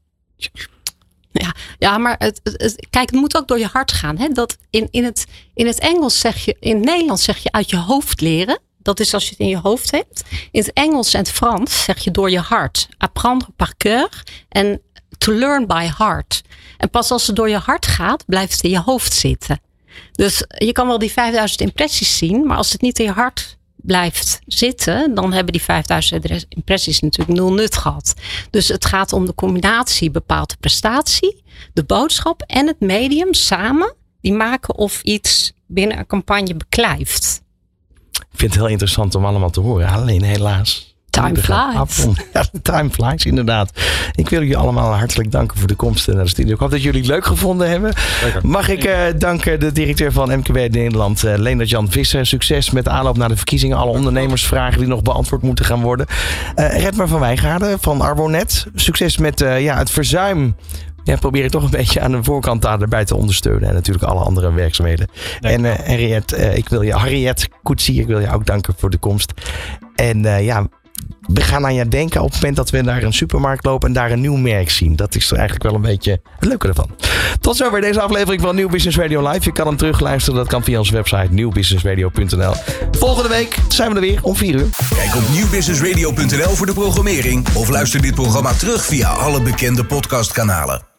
Ja, ja, maar het, het, het, kijk, het moet ook door je hart gaan. Hè? Dat in, in, het, in het Engels zeg je, in het Nederlands zeg je uit je hoofd leren. Dat is als je het in je hoofd hebt. In het Engels en het Frans zeg je door je hart. Apprendre par cœur en to learn by heart. En pas als het door je hart gaat, blijft het in je hoofd zitten. Dus je kan wel die vijfduizend impressies zien, maar als het niet in je hart blijft zitten, dan hebben die vijfduizend impressies natuurlijk nul nut gehad. Dus het gaat om de combinatie bepaalde prestatie, de boodschap en het medium samen, die maken of iets binnen een campagne beklijft. Ik vind het heel interessant om allemaal te horen. Alleen helaas. Time flies. Ja, time flies, inderdaad. Ik wil jullie allemaal hartelijk danken voor de komst naar de studio. Ik hoop dat jullie het leuk gevonden hebben. Lekker. Mag ik uh, danken de directeur van M K B Nederland, uh, Leendert-Jan Visser. Succes met de aanloop naar de verkiezingen. Alle ondernemersvragen die nog beantwoord moeten gaan worden. Uh, Redmar van Wijngaarden van Arbonet. Succes met uh, ja, het verzuim. Ja, probeer ik toch een beetje aan de voorkant daarbij te ondersteunen. En natuurlijk alle andere werkzaamheden. Dank en uh, Henriette, uh, ik wil je, Harriet Koetsier, ik wil je ook danken voor de komst. En uh, ja... we gaan aan je denken op het moment dat we naar een supermarkt lopen en daar een nieuw merk zien. Dat is er eigenlijk wel een beetje het leuke ervan. Tot zover deze aflevering van Nieuw Business Radio Live. Je kan hem terugluisteren. Dat kan via onze website nieuw business radio punt n l. Volgende week zijn we er weer om vier uur. Kijk op nieuw business radio punt n l voor de programmering. Of luister dit programma terug via alle bekende podcastkanalen.